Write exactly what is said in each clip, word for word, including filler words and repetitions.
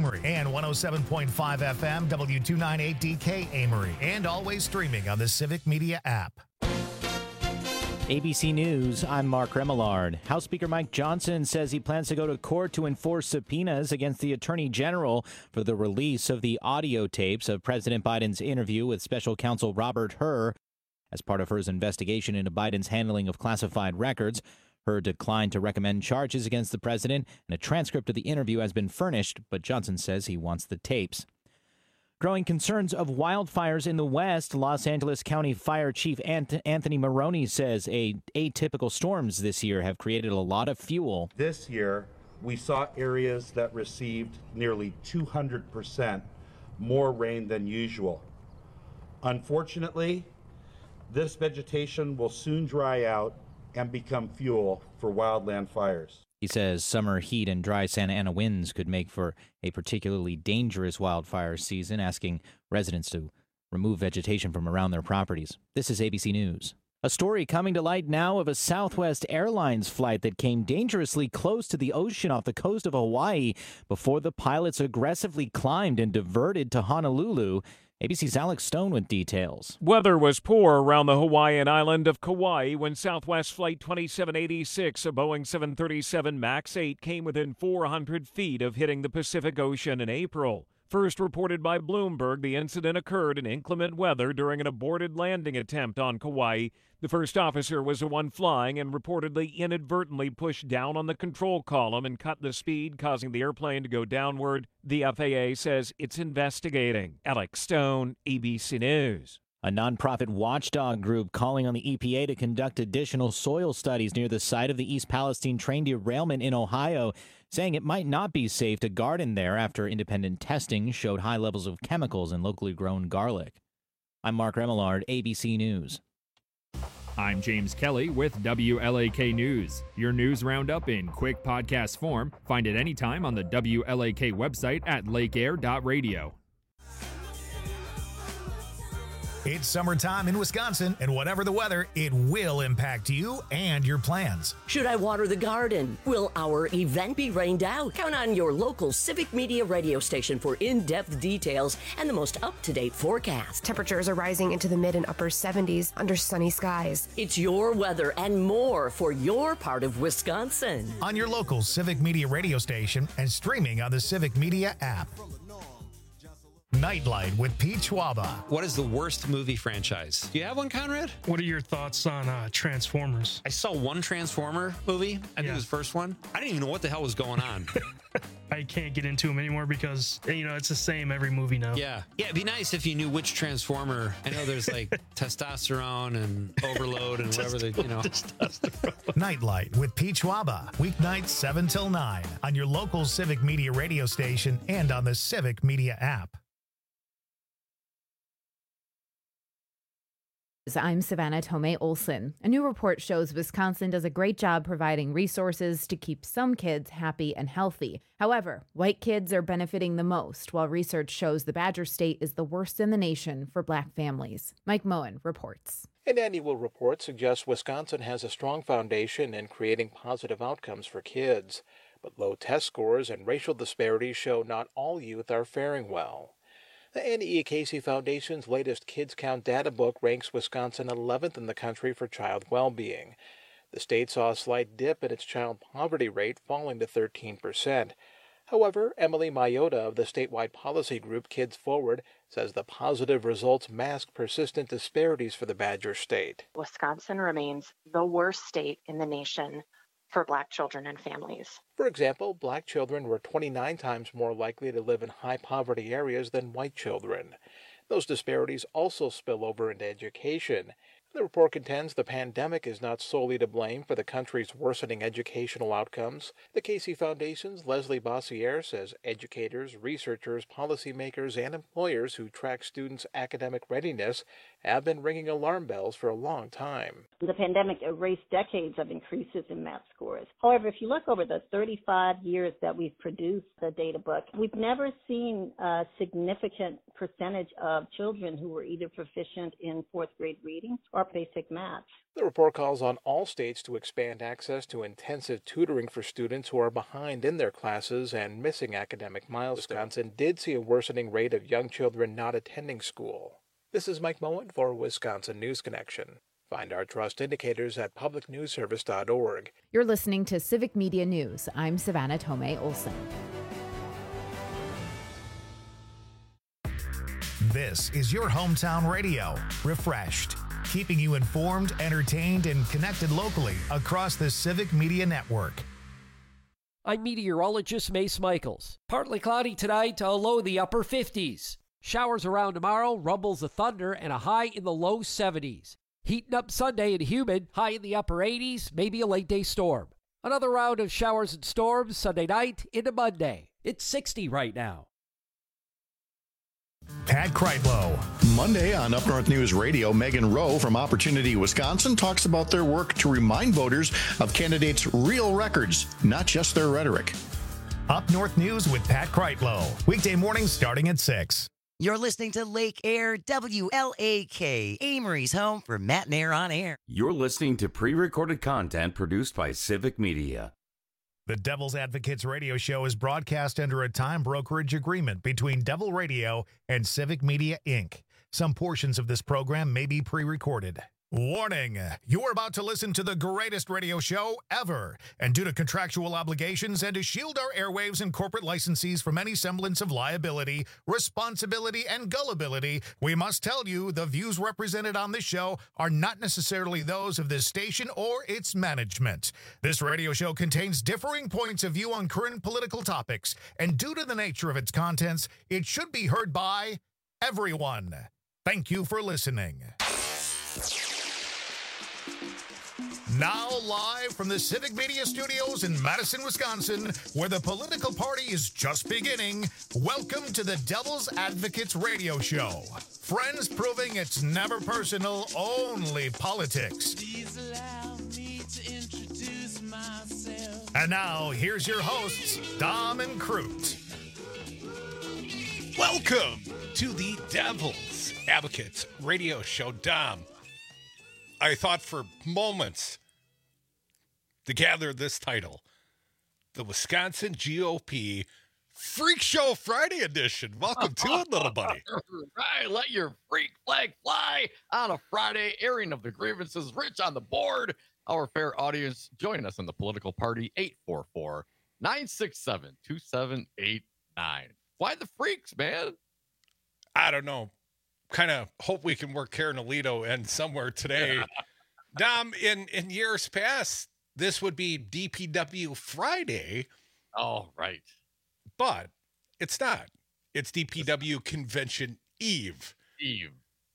Amory, and one oh seven point five F M W two ninety-eight D K Amory, and always streaming on the Civic Media app. A B C News, I'm Mark Remillard. House Speaker Mike Johnson says he plans to go to court to enforce subpoenas against the Attorney General for the release of the audio tapes of President Biden's interview with Special Counsel Robert Hur. As part of Hur's investigation into Biden's handling of classified records, Hur declined to recommend charges against the president, and a transcript of the interview has been furnished, but Johnson says he wants the tapes. Growing concerns of wildfires in the West, Los Angeles County Fire Chief Anthony Maroney says a atypical storms this year have created a lot of fuel. This year, we saw areas that received nearly two hundred percent more rain than usual. Unfortunately, this vegetation will soon dry out and become fuel for wildland fires. He says summer heat and dry Santa Ana winds could make for a particularly dangerous wildfire season, asking residents to remove vegetation from around their properties. This is A B C News. A story coming to light now of a Southwest Airlines flight that came dangerously close to the ocean off the coast of Hawaii before the pilots aggressively climbed and diverted to Honolulu. A B C's Alex Stone with details. Weather was poor around the Hawaiian island of Kauai when Southwest Flight twenty-seven eighty-six, a Boeing seven thirty-seven MAX eight, came within four hundred feet of hitting the Pacific Ocean in April. First reported by Bloomberg, the incident occurred in inclement weather during an aborted landing attempt on Kauai. The first officer was the one flying and reportedly inadvertently pushed down on the control column and cut the speed, causing the airplane to go downward. The F A A says it's investigating. Alex Stone, A B C News. A nonprofit watchdog group calling on the E P A to conduct additional soil studies near the site of the East Palestine train derailment in Ohio, saying it might not be safe to garden there after independent testing showed high levels of chemicals in locally grown garlic. I'm Mark Remillard, A B C News. I'm James Kelly with W L A K News. Your news roundup in quick podcast form. Find it anytime on the W L A K website at lake air dot radio. It's summertime in Wisconsin, and whatever the weather, it will impact you and your plans. Should I water the garden? Will our event be rained out? Count on your local Civic Media radio station for in-depth details and the most up-to-date forecast. Temperatures are rising into the mid and upper seventies under sunny skies. It's your weather and more for your part of Wisconsin. On your local Civic Media radio station and streaming on the Civic Media app. Nightlight with Pete Schwaba. What is the worst movie franchise? Do you have one, Conrad? What are your thoughts on uh, Transformers? I saw one Transformer movie. I think yeah. it was the first one. I didn't even know what the hell was going on. I can't get into them anymore because, you know, it's the same every movie now. Yeah. Yeah, it'd be nice if you knew which Transformer. I know there's like testosterone and overload and whatever they, you know. Nightlight with Pete Schwaba. Weeknights seven till nine on your local Civic Media radio station and on the Civic Media app. I'm Savannah Tomei Olson. A new report shows Wisconsin does a great job providing resources to keep some kids happy and healthy. However, white kids are benefiting the most, while research shows the Badger State is the worst in the nation for black families. Mike Moen reports. An annual report suggests Wisconsin has a strong foundation in creating positive outcomes for kids. But low test scores and racial disparities show not all youth are faring well. The Annie E. Casey Foundation's latest Kids Count data book ranks Wisconsin eleventh in the country for child well-being. The state saw a slight dip in its child poverty rate, falling to thirteen percent. However, Emily Mayota of the statewide policy group Kids Forward says the positive results mask persistent disparities for the Badger State. Wisconsin remains the worst state in the nation for black children and families. For example, black children were twenty-nine times more likely to live in high-poverty areas than white children. Those disparities also spill over into education. The report contends the pandemic is not solely to blame for the country's worsening educational outcomes. The Casey Foundation's Leslie Bossiere says educators, researchers, policymakers, and employers who track students' academic readiness have been ringing alarm bells for a long time. The pandemic erased decades of increases in math scores. However, if you look over the thirty-five years that we've produced the data book, we've never seen a significant percentage of children who were either proficient in fourth grade reading or about basic math. The report calls on all states to expand access to intensive tutoring for students who are behind in their classes and missing academic milestones. Wisconsin did see a worsening rate of young children not attending school. This is Mike Moen for Wisconsin News Connection. Find our trust indicators at public news service dot org. You're listening to Civic Media News. I'm Savannah Tomei Olson. This is your hometown radio, Refreshed, keeping you informed, entertained, and connected locally across the Civic Media Network. I'm meteorologist Mace Michaels. Partly cloudy tonight to a low in the upper fifties. Showers around tomorrow, rumbles of thunder, and a high in the low seventies. Heating up Sunday and humid, high in the upper eighties, maybe a late day storm. Another round of showers and storms Sunday night into Monday. It's sixty right now. Pat Kreitlow. Monday on Up North News Radio, Megan Rowe from Opportunity Wisconsin talks about their work to remind voters of candidates' real records, not just their rhetoric. Up North News with Pat Kreitlow. Weekday mornings starting at six. You're listening to Lake Air W L A K, Amory's home for Matt and Air on Air. You're listening to pre-recorded content produced by Civic Media. The Devil's Advocates radio show is broadcast under a time brokerage agreement between Devil Radio and Civic Media, Incorporated. Some portions of this program may be pre-recorded. Warning, you're about to listen to the greatest radio show ever. And due to contractual obligations and to shield our airwaves and corporate licensees from any semblance of liability, responsibility, and gullibility, we must tell you the views represented on this show are not necessarily those of this station or its management. This radio show contains differing points of view on current political topics, and due to the nature of its contents, it should be heard by everyone. Thank you for listening. Now live from the Civic Media Studios in Madison, Wisconsin, where the political party is just beginning, welcome to the Devil's Advocates radio show. Friends proving it's never personal, only politics. Please allow me to introduce myself. And now, here's your hosts, Dom and Crute. Welcome to the Devil's Advocates radio show, Dom. I thought for moments to gather this title, the Wisconsin G O P Freak Show Friday edition. Welcome to it, little buddy. Right, let your freak flag fly on a Friday, airing of the grievances, rich on the board. Our fair audience, join us in the political party, eight four four, nine six seven, two seven eight nine. Why the freaks, man? I don't know. Kind of hope we can work Karen Alito and somewhere today. Dom, in, in years past, this would be D P W Friday. Oh, right. But it's not. It's D P W Convention Eve. Eve.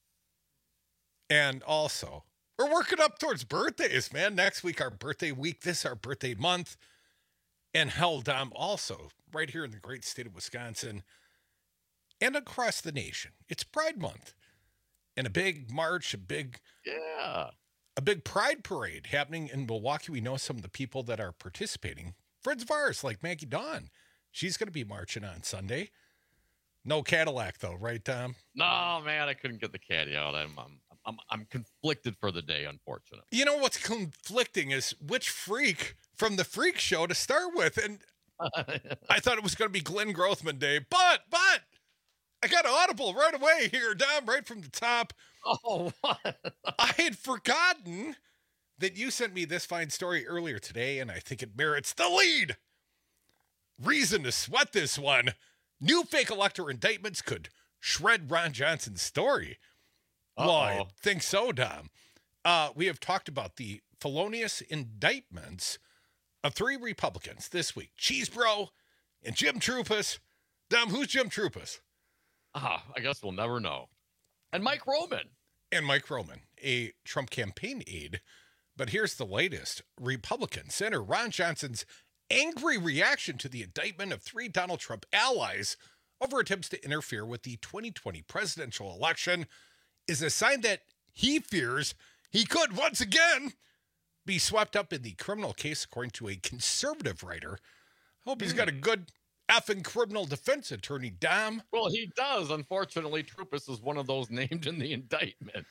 And also, we're working up towards birthdays, man. Next week, our birthday week. This, our birthday month. And hell, Dom, also, right here in the great state of Wisconsin, and across the nation, it's Pride Month, and a big march, a big, yeah, a big Pride parade happening in Milwaukee. We know some of the people that are participating. Friends of ours, like Maggie Dawn, she's going to be marching on Sunday. No Cadillac, though, right, Tom? No, man, I couldn't get the caddy out. I'm, I'm, I'm, I'm conflicted for the day, unfortunately. You know what's conflicting is which freak from the Freak Show to start with, and I thought it was going to be Glenn Grothman Day, but, but. I got an audible right away here, Dom, right from the top. Oh, what? I had forgotten that you sent me this fine story earlier today, and I think it merits the lead. Reason to sweat this one. New fake elector indictments could shred Ron Johnson's story. Uh-oh. Well, I think so, Dom. Uh, we have talked about the felonious indictments of three Republicans this week. Cheesebro and Jim Troupis. Dom, who's Jim Troupis? Ah, I guess we'll never know. And Mike Roman. And Mike Roman, a Trump campaign aide. But here's the latest. Republican Senator Ron Johnson's angry reaction to the indictment of three Donald Trump allies over attempts to interfere with the twenty twenty presidential election is a sign that he fears he could once again be swept up in the criminal case, according to a conservative writer. Hope he's got a good effing criminal defense attorney, Dom. Well, he does. Unfortunately, Troupis is one of those named in the indictment.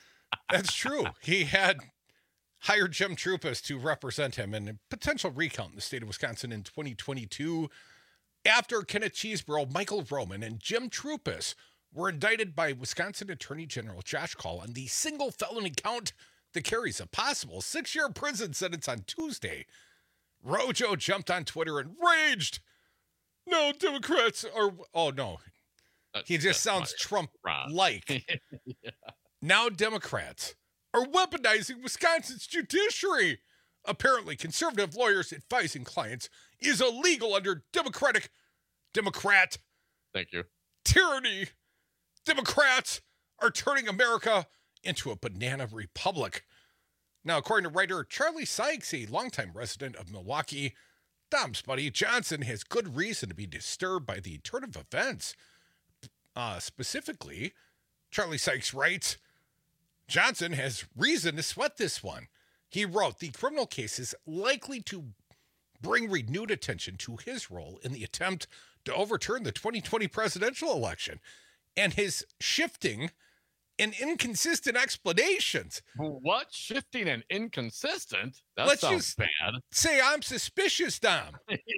That's true. He had hired Jim Troupis to represent him in a potential recount in the state of Wisconsin in twenty twenty-two. After Kenneth Chesebro, Michael Roman, and Jim Troupis were indicted by Wisconsin Attorney General Josh Kaul on the single felony count that carries a possible six-year prison sentence on Tuesday, Rojo jumped on Twitter and raged. No, Democrats are... Oh, no. That's, he just sounds Trump-like. yeah. Now Democrats are weaponizing Wisconsin's judiciary. Apparently, conservative lawyers advising clients is illegal under Democratic Democrat Thank you. tyranny. Democrats are turning America into a banana republic. Now, according to writer Charlie Sykes, a longtime resident of Milwaukee, Dom's buddy Johnson has good reason to be disturbed by the turn of events. Uh, specifically, Charlie Sykes writes, Johnson has reason to sweat this one. He wrote, the criminal case is likely to bring renewed attention to his role in the attempt to overturn the twenty twenty presidential election and his shifting and inconsistent explanations. What? Shifting and inconsistent? That Let's sounds just bad. Say I'm suspicious, Dom.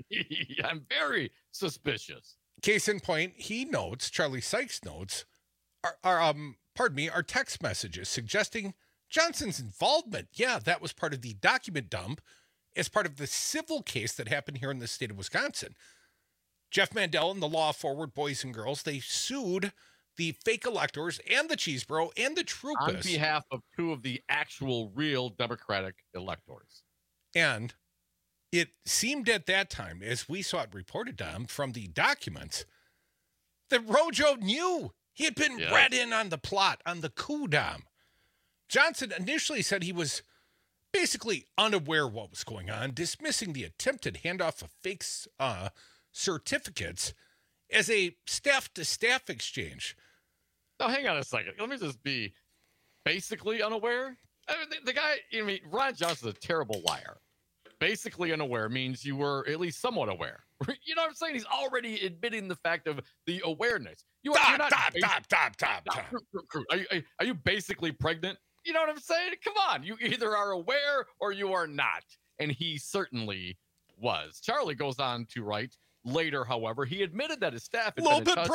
I'm very suspicious. Case in point, he notes, Charlie Sykes notes, are, are um, pardon me, are text messages suggesting Johnson's involvement. Yeah, that was part of the document dump as part of the civil case that happened here in the state of Wisconsin. Jeff Mandel and the Law Forward Boys and Girls, they sued the fake electors and the Chesebro and the Troupis. On behalf of two of the actual real Democratic electors. And it seemed at that time, as we saw it reported on from the documents, that Rojo knew. He had been Yeah. read in on the plot, on the coup, Dom. Johnson initially said he was basically unaware what was going on, dismissing the attempted handoff of fake uh, certificates as a staff-to-staff exchange. Now, hang on a second. Let me just be basically unaware. I mean, the, the guy, I mean, Ron Johnson's a terrible liar. Basically unaware means you were at least somewhat aware. You know what I'm saying? He's already admitting the fact of the awareness. You are Stop, you're not stop, basic- stop, stop, stop, Stop. stop. Crew, crew, crew. Are, you, are, are you basically pregnant? You know what I'm saying? Come on. You either are aware or you are not. And he certainly was. Charlie goes on to write later, however, he admitted that his staff had A little been in bit touch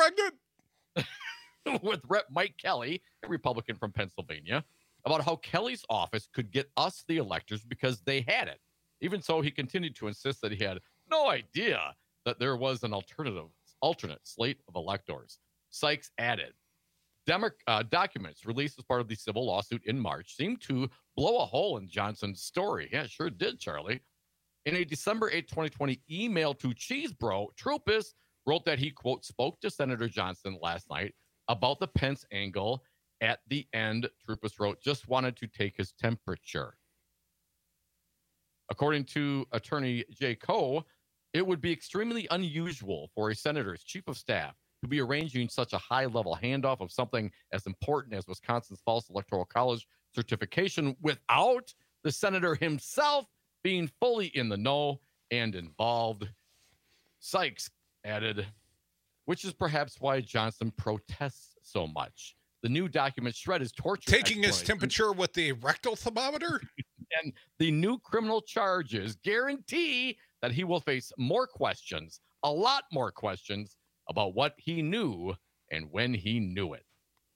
pregnant. with Rep Mike Kelly, a Republican from Pennsylvania, about how Kelly's office could get us the electors because they had it. Even so, he continued to insist that he had no idea that there was an alternative, alternate slate of electors. Sykes added, Demo- uh, documents released as part of the civil lawsuit in March seemed to blow a hole in Johnson's story. Yeah, sure did, Charlie. In a December eighth, twenty twenty email to Chesebro, Troupis wrote that he, quote, spoke to Senator Johnson last night about the Pence angle. At the end, Troupis wrote, just wanted to take his temperature. According to attorney Jay Coe, it would be extremely unusual for a senator's chief of staff to be arranging such a high-level handoff of something as important as Wisconsin's false electoral college certification without the senator himself being fully in the know and involved. Sykes added, which is perhaps why Johnson protests so much. The new document shred his torture. Taking his temperature with the rectal thermometer? And the new criminal charges guarantee that he will face more questions, a lot more questions, about what he knew and when he knew it.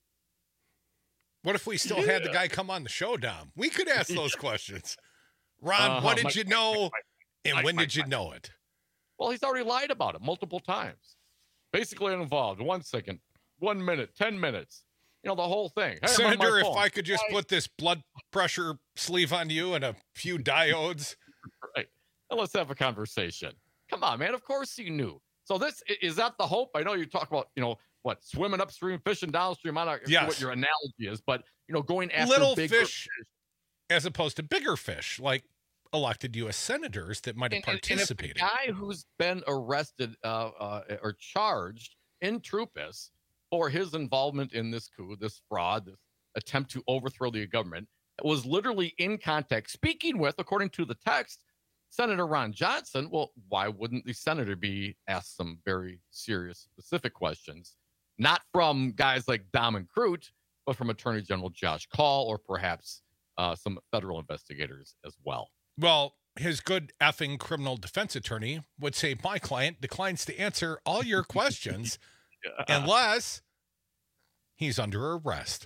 What if we still Yeah. had the guy come on the show, Dom? We could ask those questions. Ron, Uh-huh. what did Mike, you know, Mike, Mike, and Mike, when Mike, did you Mike. know it? Well, he's already lied about it multiple times. Basically uninvolved. One second, one minute, ten minutes. You know, the whole thing. Hey, I'm on my Senator, if phone. I could just Why- put this blood pressure sleeve on you and a few diodes. Right. And let's have a conversation. Come on, man. Of course you knew. So this i- is that the hope? I know you talk about, you know, what, swimming upstream, fishing downstream. I don't know Yes. what your analogy is, but, you know, going after Little bigger fish as opposed to bigger fish, like elected U S senators that might have And- and- participated. And if the guy who's been arrested uh, uh, or charged in Troupis for his involvement in this coup, this fraud, this attempt to overthrow the government, was literally in contact speaking with, according to the text, Senator Ron Johnson. Well, why wouldn't the senator be asked some very serious, specific questions? Not from guys like Dom and Crute, but from Attorney General Josh Kaul or perhaps uh, some federal investigators as well. Well, his good effing criminal defense attorney would say, my client declines to answer all your questions yeah. unless he's under arrest.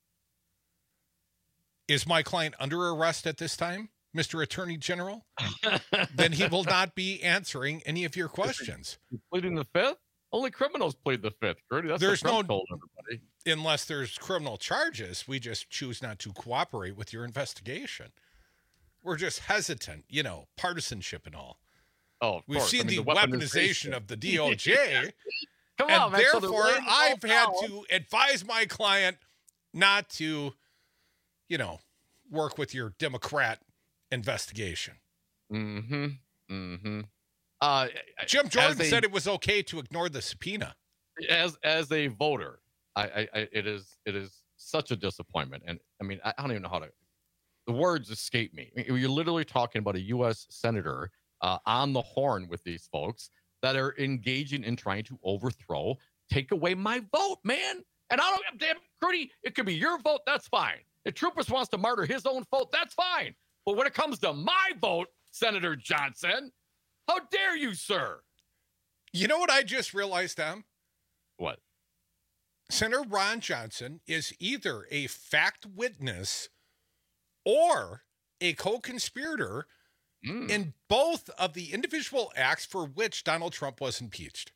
Is my client under arrest at this time, Mister Attorney General? Then he will not be answering any of your questions. He's pleading the fifth? Only criminals plead the fifth, Gertie. That's there's what Trump no, told everybody. Unless there's criminal charges, we just choose not to cooperate with your investigation. We're just hesitant, you know, partisanship and all. Oh, of We've course. seen I mean, the, the weaponization of the D O J. Come and on, man. So therefore, they're I've had power. to advise my client not to, you know, work with your Democrat investigation. Mm-hmm. Mm-hmm. Uh, Jim Jordan a, said it was okay to ignore the subpoena. As as a voter, I, I, I it is it is such a disappointment, and I mean I don't even know how to. The words escape me. I mean, you're literally talking about a U S senator uh, on the horn with these folks that are engaging in trying to overthrow, take away my vote, man. And I don't, damn, Crudy, it could be your vote. That's fine. If Troopers wants to murder his own vote, that's fine. But when it comes to my vote, Senator Johnson, how dare you, sir? You know what I just realized, Tom? What? Senator Ron Johnson is either a fact witness or a co-conspirator mm. in both of the individual acts for which Donald Trump was impeached.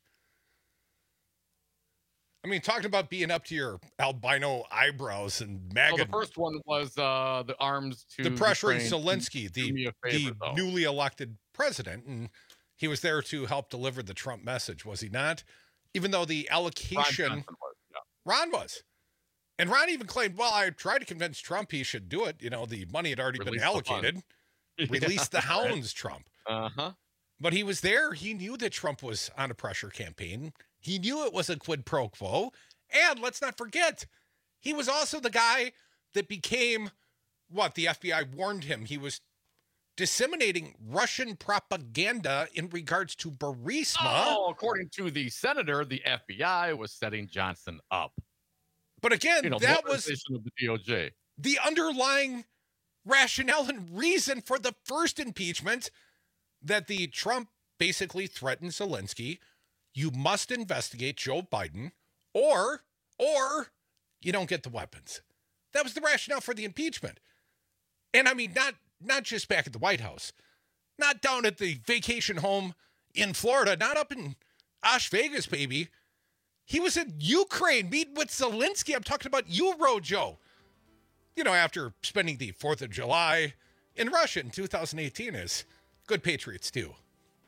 I mean, talking about being up to your albino eyebrows and MAGA. Well, the first one was uh, the arms to the pressuring Ukraine. Zelensky, the, favor, the newly elected president, and he was there to help deliver the Trump message, was he not? Even though the allocation, Ron was, yeah. Ron was. And Ron even claimed, well, I tried to convince Trump he should do it. You know, the money had already Release been allocated. The Release the yeah, hounds, right. Trump. Uh-huh. But he was there. He knew that Trump was on a pressure campaign. He knew it was a quid pro quo. And let's not forget, he was also the guy that became, what, the F B I warned him. He was disseminating Russian propaganda in regards to Burisma. Oh, according to the senator, the F B I was setting Johnson up. But again, you know, that was of the D O J. The underlying rationale and reason for the first impeachment, that the Trump basically threatened Zelensky. You must investigate Joe Biden, or or you don't get the weapons. That was the rationale for the impeachment. And I mean, not not just back at the White House, not down at the vacation home in Florida, not up in Las Vegas, baby. He was in Ukraine meeting with Zelensky. I'm talking about Euro Joe. You know, after spending the fourth of July in Russia in two thousand eighteen, as good patriots do.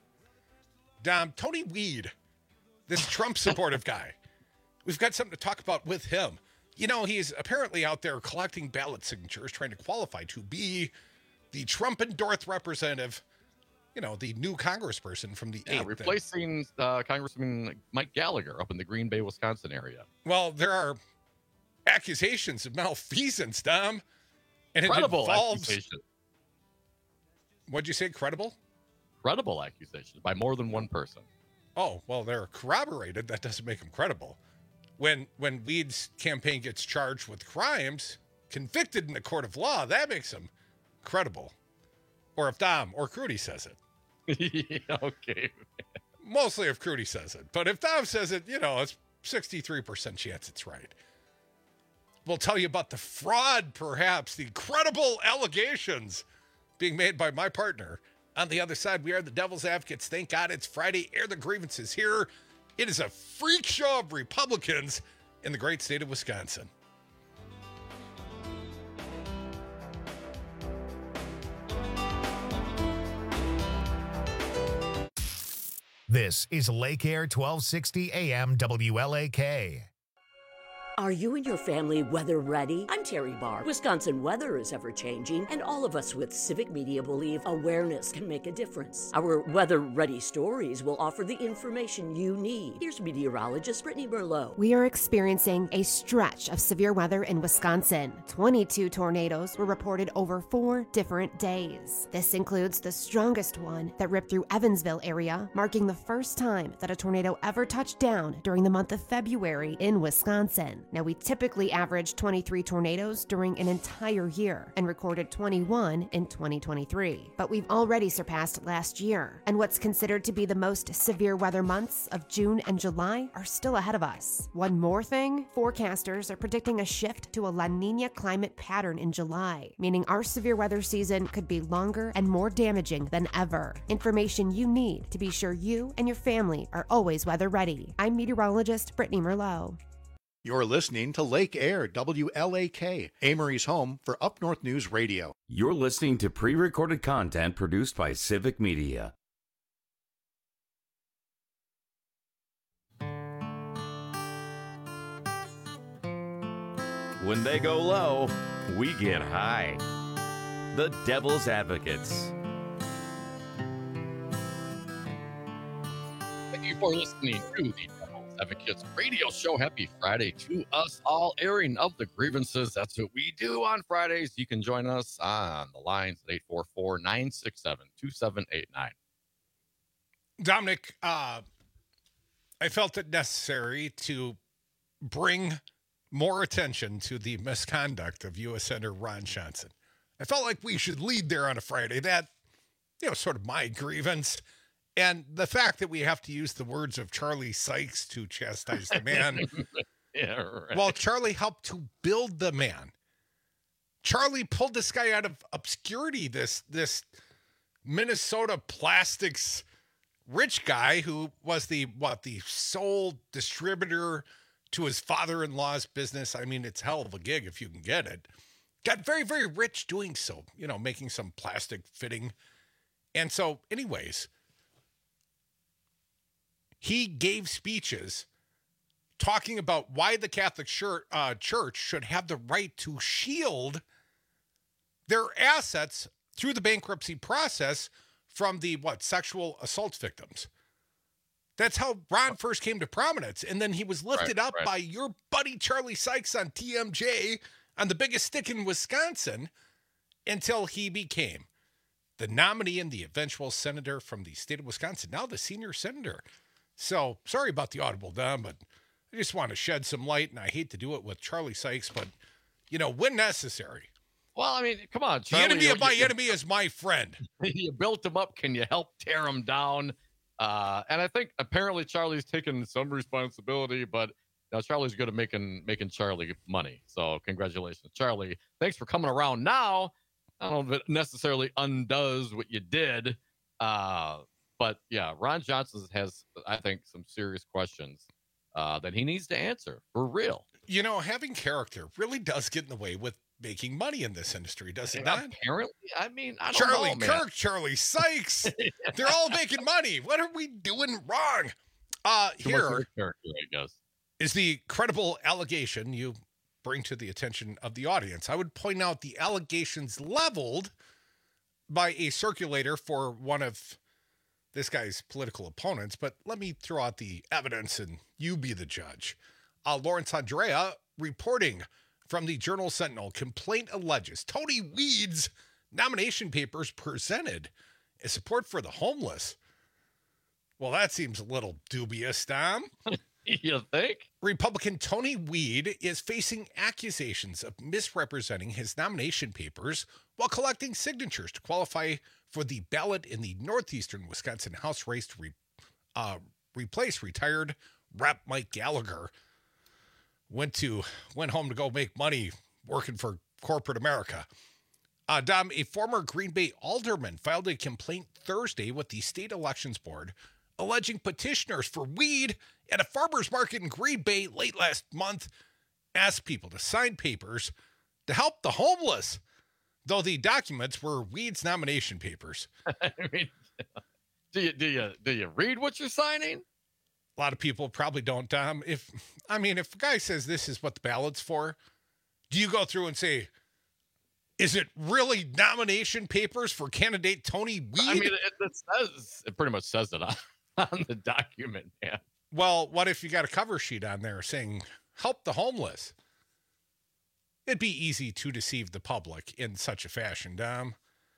Dom, Tony Weed, this Trump supportive guy. We've got something to talk about with him. You know, he's apparently out there collecting ballot signatures, trying to qualify to be the Trump-endorsed representative, you know, the new congressperson from the yeah, eighth. Replacing uh, Congressman Mike Gallagher up in the Green Bay, Wisconsin area. Well, there are accusations of malfeasance, Dom. And it Credible involves... accusation. What'd you say, credible? Credible accusations by more than one person. Oh, well, they're corroborated. That doesn't make them credible. When when Weed's campaign gets charged with crimes, convicted in a court of law, that makes him credible. Or if Dom or Crudy says it. Yeah, okay. Mostly if Crudy says it. But if Dom says it, you know, it's sixty-three percent chance it's right. We'll tell you about the fraud, perhaps, the credible allegations being made by my partner. On the other side, we are the Devil's Advocates. Thank God it's Friday. Air the grievances here. It is a freak show of Republicans in the great state of Wisconsin. This is Lake Air twelve sixty A M W L A K. Are you and your family weather ready? I'm Terry Barr. Wisconsin weather is ever changing, and all of us with Civic Media believe awareness can make a difference. Our weather ready stories will offer the information you need. Here's meteorologist Brittany Merlot. We are experiencing a stretch of severe weather in Wisconsin. twenty-two tornadoes were reported over four different days. This includes the strongest one that ripped through Evansville area, marking the first time that a tornado ever touched down during the month of February in Wisconsin. Now, we typically average twenty-three tornadoes during an entire year and recorded twenty-one in twenty twenty-three. But we've already surpassed last year, and what's considered to be the most severe weather months of June and July are still ahead of us. One more thing, forecasters are predicting a shift to a La Niña climate pattern in July, meaning our severe weather season could be longer and more damaging than ever. Information you need to be sure you and your family are always weather ready. I'm meteorologist Brittany Merlot. You're listening to Lake Air, W L A K, Amory's home for Up North News Radio. You're listening to pre-recorded content produced by Civic Media. When they go low, we get high. The Devil's Advocates. Thank you for listening to the Devil's Advocates radio show. Happy Friday to us all, airing of the grievances. That's what we do on Fridays. You can join us on the lines at eight four four, nine six seven, two seven eight nine. Dominic, uh, I felt it necessary to bring more attention to the misconduct of U S Senator Ron Johnson. I felt like we should lead there on a Friday. That, you know, sort of my grievance. And the fact that we have to use the words of Charlie Sykes to chastise the man. Yeah, right. Well, Charlie helped to build the man. Charlie pulled this guy out of obscurity, this, this Minnesota plastics rich guy who was the, what, the sole distributor to his father-in-law's business. I mean, it's hell of a gig if you can get it. Got very, very rich doing so, you know, making some plastic fitting. And so, anyways, he gave speeches talking about why the Catholic Church, uh, Church should have the right to shield their assets through the bankruptcy process from the, what, sexual assault victims. That's how Ron first came to prominence. And then he was lifted right, up right. by your buddy Charlie Sykes on T M J on the biggest stick in Wisconsin until he became the nominee and the eventual senator from the state of Wisconsin, now the senior senator. So sorry about the audible, Dom, but I just want to shed some light, and I hate to do it with Charlie Sykes, but, you know, when necessary. Well, I mean, come on, Charlie. The enemy you, of my you, enemy is my friend. You built him up. Can you help tear him down? Uh, and I think apparently Charlie's taken some responsibility, but now Charlie's good at making making Charlie money. So congratulations, Charlie. Thanks for coming around now. I don't know if it necessarily undoes what you did. Uh, but yeah, Ron Johnson has, I think, some serious questions uh, that he needs to answer for real. You know, having character really does get in the way with making money in this industry, does it yeah, not? Apparently, I mean, I don't Charlie know, man. Kirk, Charlie Sykes, they're all making money. What are we doing wrong? Uh, Too here much character, I guess. Is the credible allegation you bring to the attention of the audience. I would point out the allegations leveled by a circulator for one of this guy's political opponents, but let me throw out the evidence and you be the judge. Uh, Lawrence Andrea reporting from the Journal Sentinel, complaint alleges Tony Weed's nomination papers presented as support for the homeless. Well, that seems a little dubious, Tom. You think? Republican Tony Weed is facing accusations of misrepresenting his nomination papers while collecting signatures to qualify for the ballot in the northeastern Wisconsin House race to re, uh, replace retired Rep Mike Gallagher. Went to went home to go make money working for corporate America. Uh, Dom, a former Green Bay alderman filed a complaint Thursday with the state elections board alleging petitioners for weed at a farmer's market in Green Bay late last month asked people to sign papers to help the homeless, though the documents were Weed's nomination papers. I mean, do you do you do you read what you're signing? A lot of people probably don't, Tom. If I mean, if a guy says this is what the ballot's for, do you go through and say, is it really nomination papers for candidate Tony Weed? I mean, it, it says it pretty much says it on, on the document, man. Well, what if you got a cover sheet on there saying, help the homeless? It'd be easy to deceive the public in such a fashion, Dom.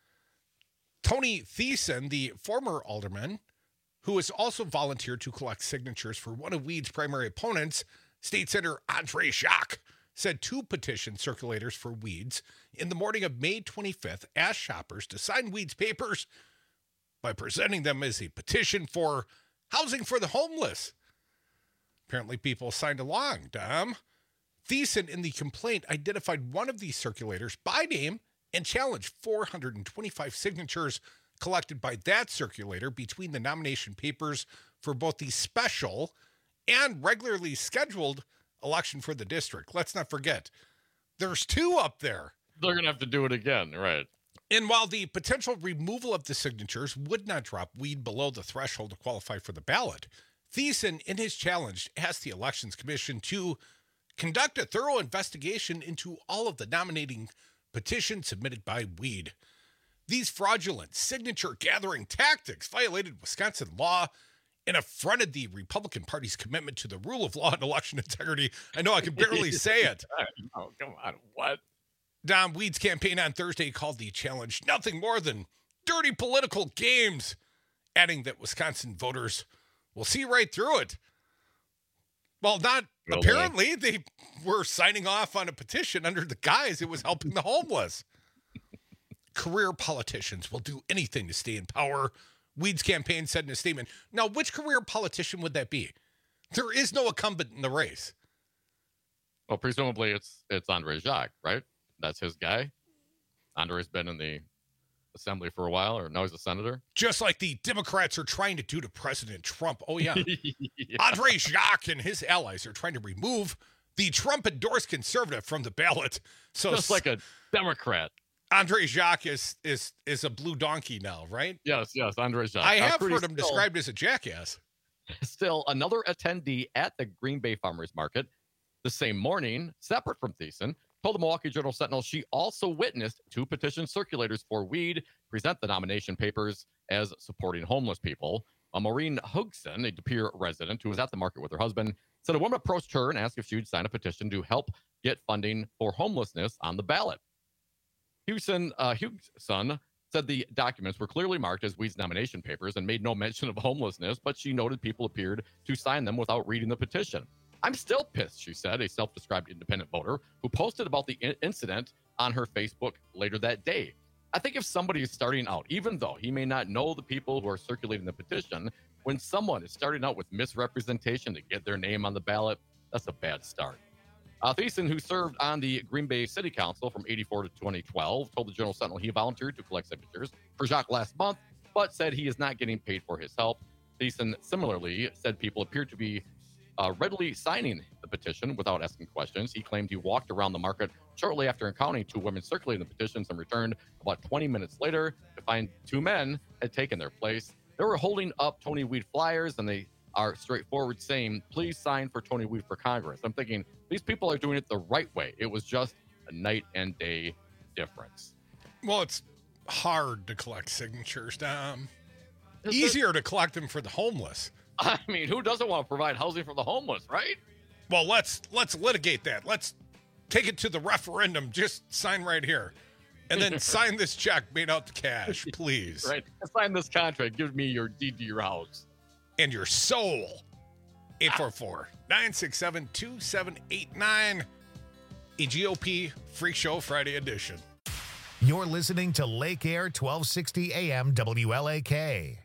Tony Thiessen, the former alderman, who has also volunteered to collect signatures for one of Weed's primary opponents, State Senator Andre Jacques said two petition circulators for weeds in the morning of May twenty-fifth asked shoppers to sign weeds papers by presenting them as a petition for housing for the homeless. Apparently people signed along, Dom. Thiessen in the complaint identified one of these circulators by name and challenged four hundred twenty-five signatures collected by that circulator between the nomination papers for both the special and regularly scheduled election for the district. Let's not forget, there's two up there. They're going to have to do it again, right? And while the potential removal of the signatures would not drop weed below the threshold to qualify for the ballot, Thiessen, in his challenge, asked the Elections Commission to conduct a thorough investigation into all of the nominating petitions submitted by weed. These fraudulent signature gathering tactics violated Wisconsin law and affronted the Republican Party's commitment to the rule of law and election integrity. I know I can barely say it. Oh, come on. What? Dom, Weed's campaign on Thursday called the challenge nothing more than dirty political games, adding that Wisconsin voters will see right through it. Well, not Well, apparently. They were signing off on a petition under the guise it was helping the homeless. Career politicians will do anything to stay in power, Weed's campaign said in a statement. Now, which career politician would that be? There is no incumbent in the race. Well, presumably it's it's Andre Jacques, right? That's his guy. Andre's been in the assembly for a while, or now he's a senator. Just like the Democrats are trying to do to President Trump. Oh, yeah. yeah. Andre Jacques and his allies are trying to remove the Trump-endorsed conservative from the ballot. So Just like a Democrat. Andre Jacques is is is a blue donkey now, right? Yes, yes, Andre Jacques. I have Pretty heard him still- described as a jackass. Still, another attendee at the Green Bay Farmers Market the same morning, separate from Thiessen, told the Milwaukee Journal Sentinel she also witnessed two petition circulators for weed present the nomination papers as supporting homeless people. Uh, Maureen Hugson, a De Pere resident who was at the market with her husband, said a woman approached her and asked if she would sign a petition to help get funding for homelessness on the ballot. Hugson, uh, Hugson said the documents were clearly marked as Weed's nomination papers and made no mention of homelessness, but she noted people appeared to sign them without reading the petition. I'm still pissed, she said, a self-described independent voter who posted about the in- incident on her Facebook later that day. I think if somebody is starting out, even though he may not know the people who are circulating the petition, when someone is starting out with misrepresentation to get their name on the ballot, that's a bad start. Uh, Thiessen, who served on the Green Bay City Council from eighty-four to twenty twelve, told the Journal Sentinel he volunteered to collect signatures for Jacques last month, but said he is not getting paid for his help. Thiessen similarly said people appeared to be uh, readily signing the petition without asking questions. He claimed he walked around the market shortly after encountering two women circulating the petitions and returned about twenty minutes later to find two men had taken their place. They were holding up Tony Weed flyers, and they are straightforward saying, please sign for Tony Weed for Congress. I'm thinking, these people are doing it the right way. It was just a night and day difference. Well, it's hard to collect signatures, Dom. Is Easier to collect them for the homeless. I mean, who doesn't want to provide housing for the homeless, right? Well, let's let's litigate that. Let's take it to the referendum. Just sign right here. And then sign this check made out to cash, please. Right. Sign this contract. Give me your deed to your house. And your soul. eight four four, nine six seven, two seven eight nine. A G O P Freak Show Friday edition. You're listening to Lake Air twelve sixty A M W L A K.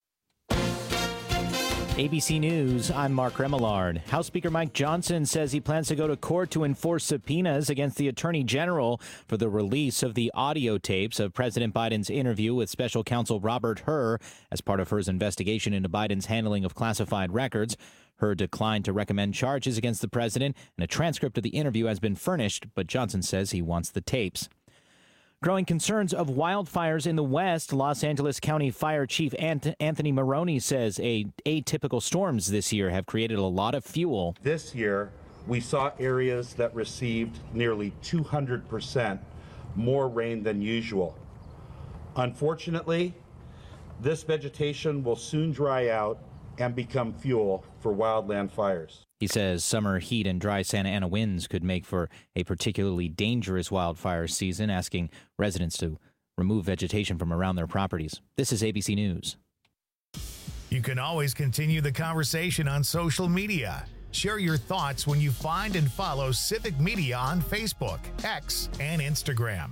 A B C News, I'm Mark Remillard. House Speaker Mike Johnson says he plans to go to court to enforce subpoenas against the Attorney General for the release of the audio tapes of President Biden's interview with Special Counsel Robert Hur as part of Hur's investigation into Biden's handling of classified records. Hur declined to recommend charges against the president, and a transcript of the interview has been furnished, but Johnson says he wants the tapes. Growing concerns of wildfires in the West, Los Angeles County Fire Chief Ant- Anthony Maroney says a atypical storms this year have created a lot of fuel. This year, we saw areas that received nearly two hundred percent more rain than usual. Unfortunately, this vegetation will soon dry out and become fuel for wildland fires. He says summer heat and dry Santa Ana winds could make for a particularly dangerous wildfire season, asking residents to remove vegetation from around their properties. This is A B C News. You can always continue the conversation on social media. Share your thoughts when you find and follow Civic Media on Facebook, X, and Instagram.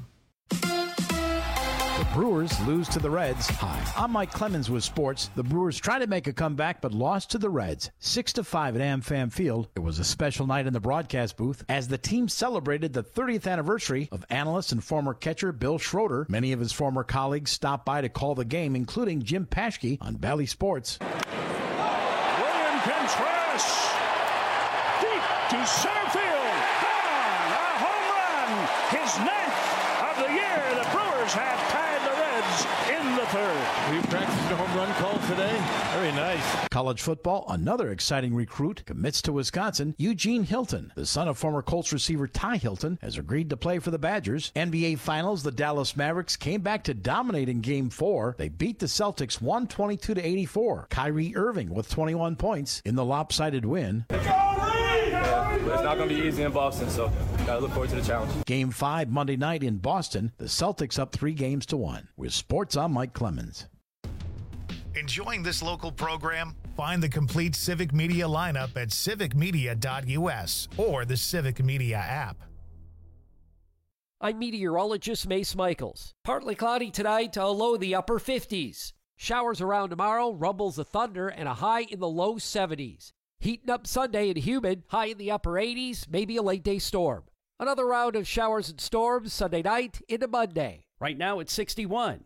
The Brewers lose to the Reds. Hi, I'm Mike Clemens with sports. The Brewers tried to make a comeback but lost to the Reds, six to five at AmFam Field. It was a special night in the broadcast booth as the team celebrated the thirtieth anniversary of analyst and former catcher Bill Schroeder. Many of his former colleagues stopped by to call the game, including Jim Paschke on Bally Sports. William Contreras deep to center field. Gone! A home run! His ninth of the year. The Brewers have tied the Reds in the third. We practiced a home run call today. Very nice. College football, another exciting recruit commits to Wisconsin. Eugene Hilton, the son of former Colts receiver Ty Hilton, has agreed to play for the Badgers. N B A Finals, the Dallas Mavericks came back to dominate in Game four. They beat the Celtics one twenty-two to eighty-four. Kyrie Irving with twenty-one points in the lopsided win. Yeah, but it's not going to be easy in Boston, so gotta look forward to the challenge. Game five Monday night in Boston. The Celtics up three games to one. With sports, I'm Mike Clemens. Enjoying this local program? Find the complete Civic Media lineup at civic media dot u s or the Civic Media app. I'm meteorologist Mace Michaels. Partly cloudy tonight to a low in the upper fifties. Showers around tomorrow, rumbles of thunder, and a high in the low seventies. Heating up Sunday and humid, high in the upper eighties, maybe a late day storm. Another round of showers and storms Sunday night into Monday. Right now it's sixty-one.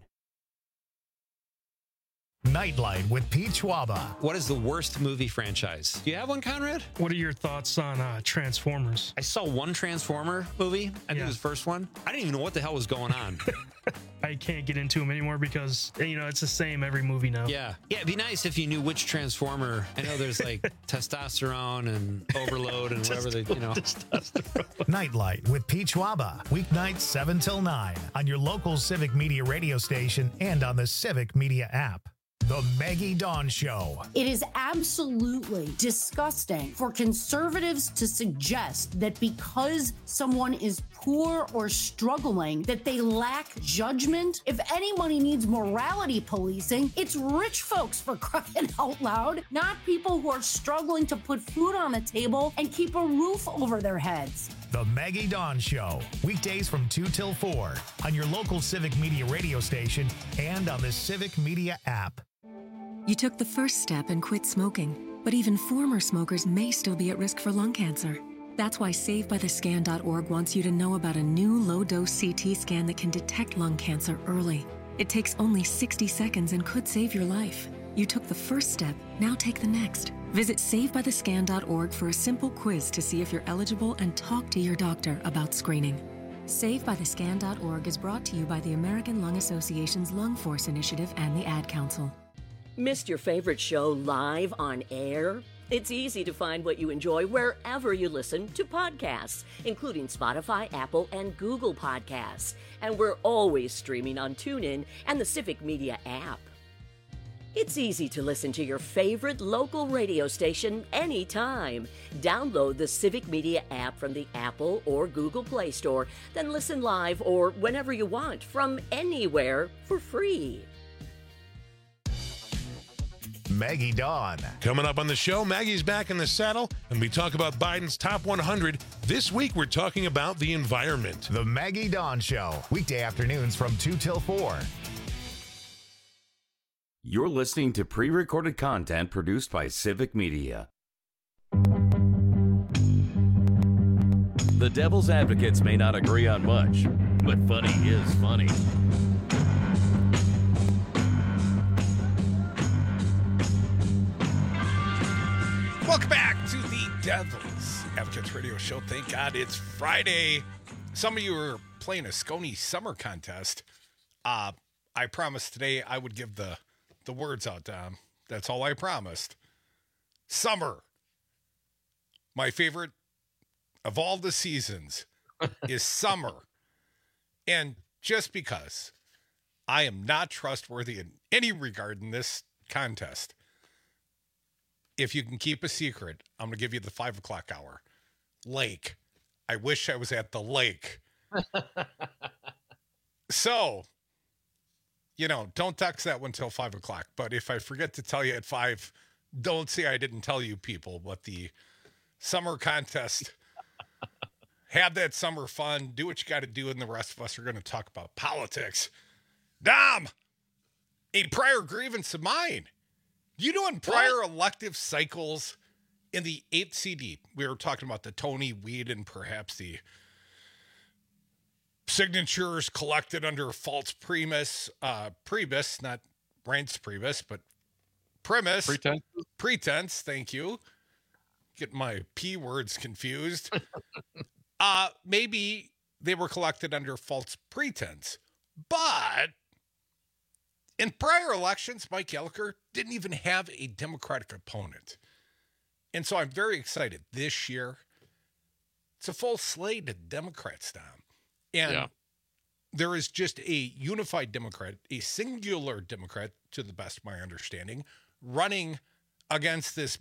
Nightlight with Pete Schwaba. What is the worst movie franchise? Do you have one, Conrad? What are your thoughts on uh, Transformers? I saw one Transformer movie. I think Yeah. it was the first one. I didn't even know what the hell was going on. I can't get into them anymore because, you know, it's the same every movie now. Yeah. Yeah, it'd be nice if you knew which Transformer. I know there's like testosterone and overload and whatever they, you know. Nightlight with Pete Schwaba. Weeknights seven till nine on your local Civic Media radio station and on the Civic Media app. The Maggie Dawn Show. It is absolutely disgusting for conservatives to suggest that because someone is poor or struggling, that they lack judgment. If anybody needs morality policing, it's rich folks, for crying out loud, not people who are struggling to put food on the table and keep a roof over their heads. The Maggie Dawn Show. Weekdays from two till four on your local Civic Media radio station and on the Civic Media app. You took the first step and quit smoking, but even former smokers may still be at risk for lung cancer. That's why save by the scan dot org wants you to know about a new low-dose C T scan that can detect lung cancer early. It takes only sixty seconds and could save your life. You took the first step, now take the next. Visit save by the scan dot org for a simple quiz to see if you're eligible and talk to your doctor about screening. save by the scan dot org is brought to you by the American Lung Association's Lung Force Initiative and the Ad Council. Missed your favorite show live on air? It's easy to find what you enjoy wherever you listen to podcasts, including Spotify, Apple, and Google Podcasts. And we're always streaming on TuneIn and the Civic Media app. It's easy to listen to your favorite local radio station anytime. Download the Civic Media app from the Apple or Google Play Store, then listen live or whenever you want from anywhere for free. Maggie Dawn. Coming up on the show, Maggie's back in the saddle, and we talk about Biden's top one hundred. This week, we're talking about the environment. The Maggie Dawn Show. Weekday afternoons from two till four. You're listening to pre-recorded content produced by Civic Media. The Devil's Advocates may not agree on much, but funny is funny. Welcome back to the Devil's Advocates Radio Show. Thank God it's Friday. Some of you are playing a Scony Summer Contest. Uh, I promised today I would give the, the words out, Dom. That's all I promised. Summer. My favorite of all the seasons is summer. And just because I am not trustworthy in any regard in this contest, if you can keep a secret, I'm going to give you the five o'clock hour. Lake. I wish I was at the lake. So, you know, don't text that one till five o'clock. But if I forget to tell you at five, don't say I didn't tell you, people, what the summer contest. Have that summer fun. Do what you got to do, and the rest of us are going to talk about politics. Dom, a prior grievance of mine. You know, in prior what? elective cycles in the eighth C D, we were talking about the Tony Weed and perhaps the signatures collected under false premise, uh, premise, not Reince Priebus, but premise. Pretense. Pretense, thank you. Get my P words confused. uh, maybe they were collected under false pretense. But in prior elections, Mike Gallagher didn't even have a Democratic opponent. And so I'm very excited this year. It's a full slate of Democrats, Dom. And yeah. there is just a unified Democrat, a singular Democrat, to the best of my understanding, running against this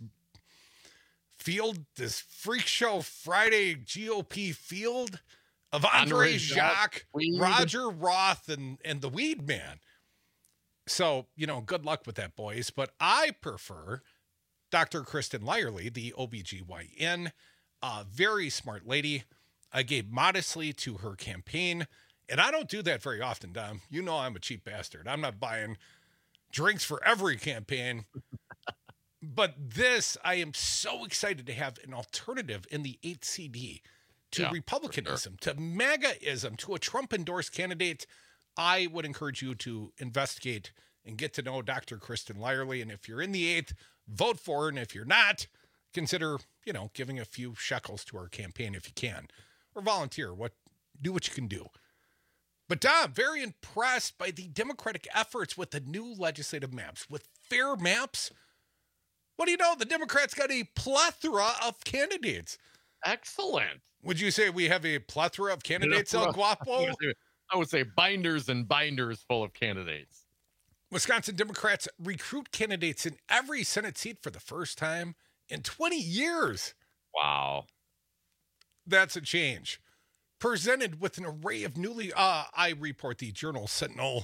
field, this freak show Friday G O P field of Andre Jacques, Roger Roth, and, and the Weed Man. So, you know, good luck with that, boys. But I prefer Doctor Kristen Lyerly, the O B G Y N, a very smart lady. I gave modestly to her campaign, and I don't do that very often, Dom. You know I'm a cheap bastard. I'm not buying drinks for every campaign. But this, I am so excited to have an alternative in the eighth C D to yeah, Republicanism, sure. to MAGA-ism, to a Trump-endorsed candidate. I would encourage you to investigate and get to know Doctor Kristen Lyerly. And if you're in the eighth, vote for her. And if you're not, consider, you know, giving a few shekels to our campaign if you can. Or volunteer. What do what you can do. But Dom, very impressed by the Democratic efforts with the new legislative maps. With fair maps, what do you know? The Democrats got a plethora of candidates. Excellent. Would you say we have a plethora of candidates, El Guapo? I would say binders and binders full of candidates. Wisconsin Democrats recruit candidates in every Senate seat for the first time in twenty years. Wow. That's a change. Presented with an array of newly, uh, I report the Journal Sentinel.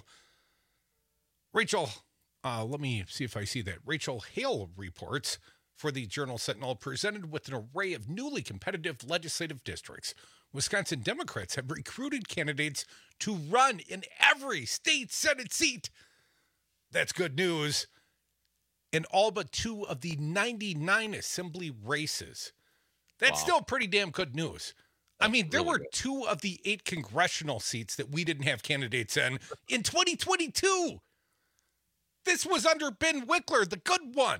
Rachel, uh, let me see if I see that. Rachel Hale reports for the Journal Sentinel, presented with an array of newly competitive legislative districts. Wisconsin Democrats have recruited candidates to run in every state Senate seat. That's good news. In all but two of the ninety-nine assembly races. That's wow. still pretty damn good news. That's I mean, there really were good. two of the eight congressional seats that we didn't have candidates in in twenty twenty-two. This was under Ben Wickler, the good one.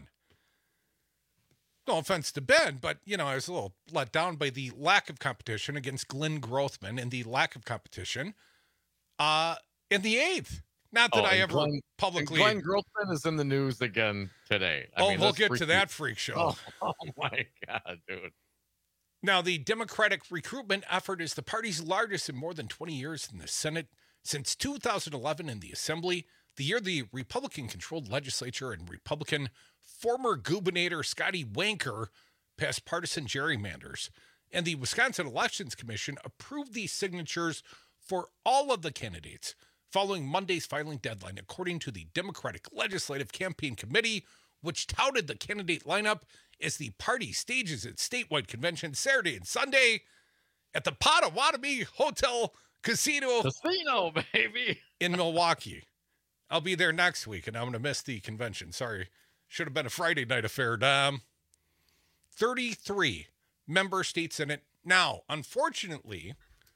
No offense to Ben, but, you know, I was a little let down by the lack of competition against Glenn Grothman and the lack of competition uh, in the eighth. Not that oh, I ever Glenn, publicly... Glenn Grothman is in the news again today. I oh, mean, we'll get freaky. to that freak show. Oh, oh, my God, dude. Now, the Democratic recruitment effort is the party's largest in more than twenty years in the Senate. Since two thousand eleven in the Assembly, the year the Republican-controlled legislature and Republican former Gubernator Scotty Wanker passed partisan gerrymanders, and the Wisconsin Elections Commission approved these signatures for all of the candidates following Monday's filing deadline, according to the Democratic Legislative Campaign Committee, which touted the candidate lineup as the party stages its statewide convention Saturday and Sunday at the Potawatomi Hotel Casino. Casino, baby. In Milwaukee. I'll be there next week, and I'm going to miss the convention. Sorry. Should have been a Friday night affair, Dom. thirty-three member state Senate. Now, unfortunately,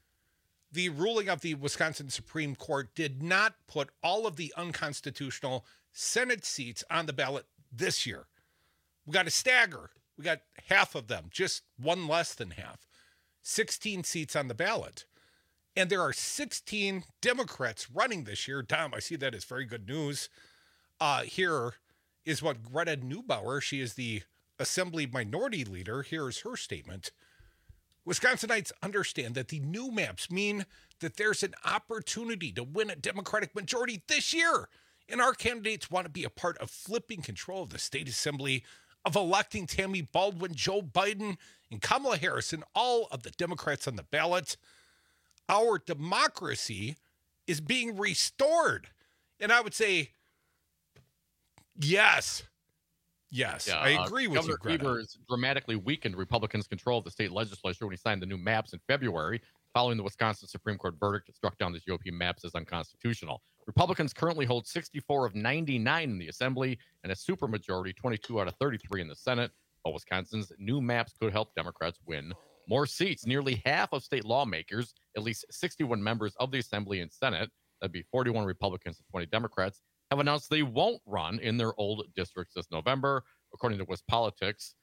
the ruling of the Wisconsin Supreme Court did not put all of the unconstitutional Senate seats on the ballot this year. We got a stagger. We got half of them, just one less than half. sixteen seats on the ballot. And there are sixteen Democrats running this year. Dom, I see that as very good news. Uh, here is what Greta Neubauer, she is the Assembly Minority Leader. Here is her statement. Wisconsinites understand that the new maps mean that there's an opportunity to win a Democratic majority this year. And our candidates want to be a part of flipping control of the state assembly, of electing Tammy Baldwin, Joe Biden, and Kamala Harris, and all of the Democrats on the ballot. Our democracy is being restored. And I would say, yes, Yes, Yeah, I agree uh, with Governor you, Greta. Evers dramatically weakened Republicans' control of the state legislature when he signed the new maps in February, following the Wisconsin Supreme Court verdict that struck down the G O P maps as unconstitutional. Republicans currently hold sixty-four of ninety-nine in the Assembly and a supermajority, twenty-two out of thirty-three in the Senate. But Wisconsin's new maps could help Democrats win more seats. Nearly half of state lawmakers, at least sixty-one members of the Assembly and Senate, that'd be forty-one Republicans and twenty Democrats, have announced they won't run in their old districts this November, according to WisPolitics.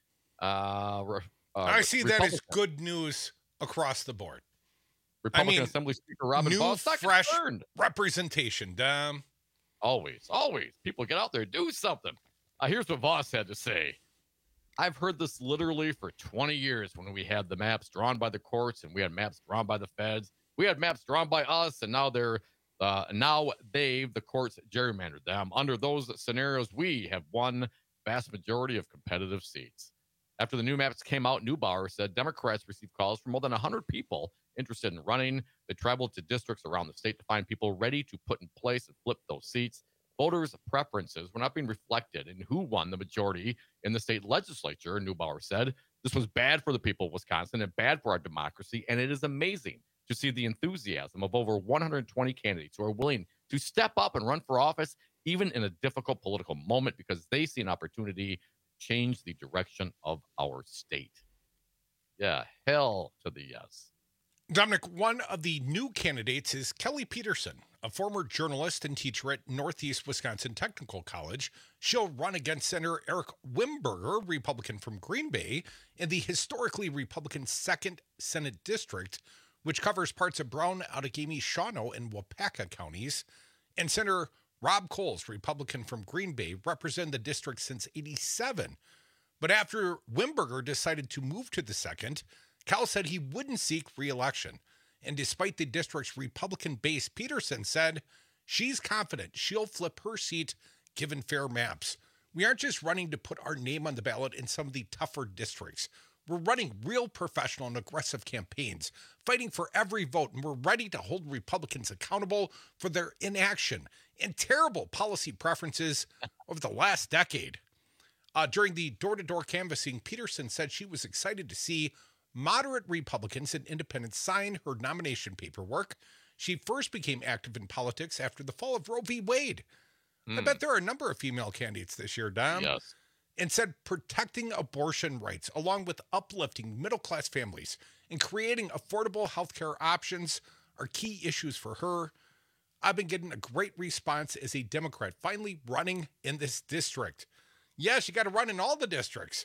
Uh, uh, I see that as Republican- good news across the board. Republican I mean, Assembly Speaker Robin new, Voss, not fresh concerned. representation, Dom. Always, always. People get out there, do something. Uh, here's what Voss had to say. I've heard this literally for twenty years when we had the maps drawn by the courts and we had maps drawn by the feds. We had maps drawn by us, and now they're uh, now they've the courts gerrymandered them. Under those scenarios, we have won vast majority of competitive seats. After the new maps came out, Neubauer said Democrats received calls from more than one hundred people interested in running. They traveled to districts around the state to find people ready to put in place and flip those seats. Voters' preferences were not being reflected in who won the majority in the state legislature, Neubauer said. This was bad for the people of Wisconsin and bad for our democracy, and it is amazing to see the enthusiasm of over one hundred twenty candidates who are willing to step up and run for office, even in a difficult political moment, because they see an opportunity to change the direction of our state. Yeah, hell to the yes. Dominic, one of the new candidates is Kelly Peterson, a former journalist and teacher at Northeast Wisconsin Technical College. She'll run against Senator Eric Wimberger, Republican from Green Bay, in the historically Republican second Senate District, which covers parts of Brown, Outagamie, Shawano, and Wapaka counties. And Senator Rob Coles, Republican from Green Bay, represented the district since eighty-seven. But after Wimberger decided to move to the second, Cal said he wouldn't seek re-election. And despite the district's Republican base, Peterson said she's confident she'll flip her seat given fair maps. We aren't just running to put our name on the ballot in some of the tougher districts. We're running real professional and aggressive campaigns, fighting for every vote, and we're ready to hold Republicans accountable for their inaction and terrible policy preferences over the last decade. Uh, during the door-to-door canvassing, Peterson said she was excited to see moderate Republicans and independents sign her nomination paperwork. She first became active in politics after the fall of Roe v. Wade. Mm. I bet there are a number of female candidates this year, Dom. Yes. And said protecting abortion rights, along with uplifting middle-class families and creating affordable health care options, are key issues for her. I've been getting a great response as a Democrat, finally running in this district. Yes, you got to run in all the districts.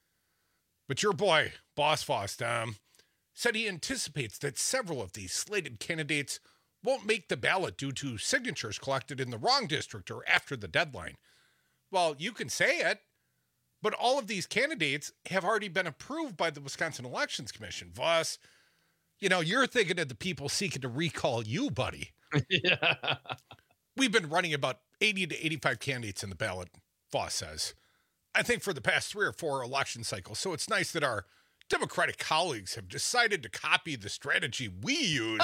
But your boy, Boss Foss, um, said he anticipates that several of these slated candidates won't make the ballot due to signatures collected in the wrong district or after the deadline. Well, you can say it, but all of these candidates have already been approved by the Wisconsin Elections Commission. Voss, you know, you're thinking of the people seeking to recall you, buddy. Yeah. We've been running about eighty to eighty-five candidates in the ballot, Voss says, I think for the past three or four election cycles. So it's nice that our Democratic colleagues have decided to copy the strategy we use.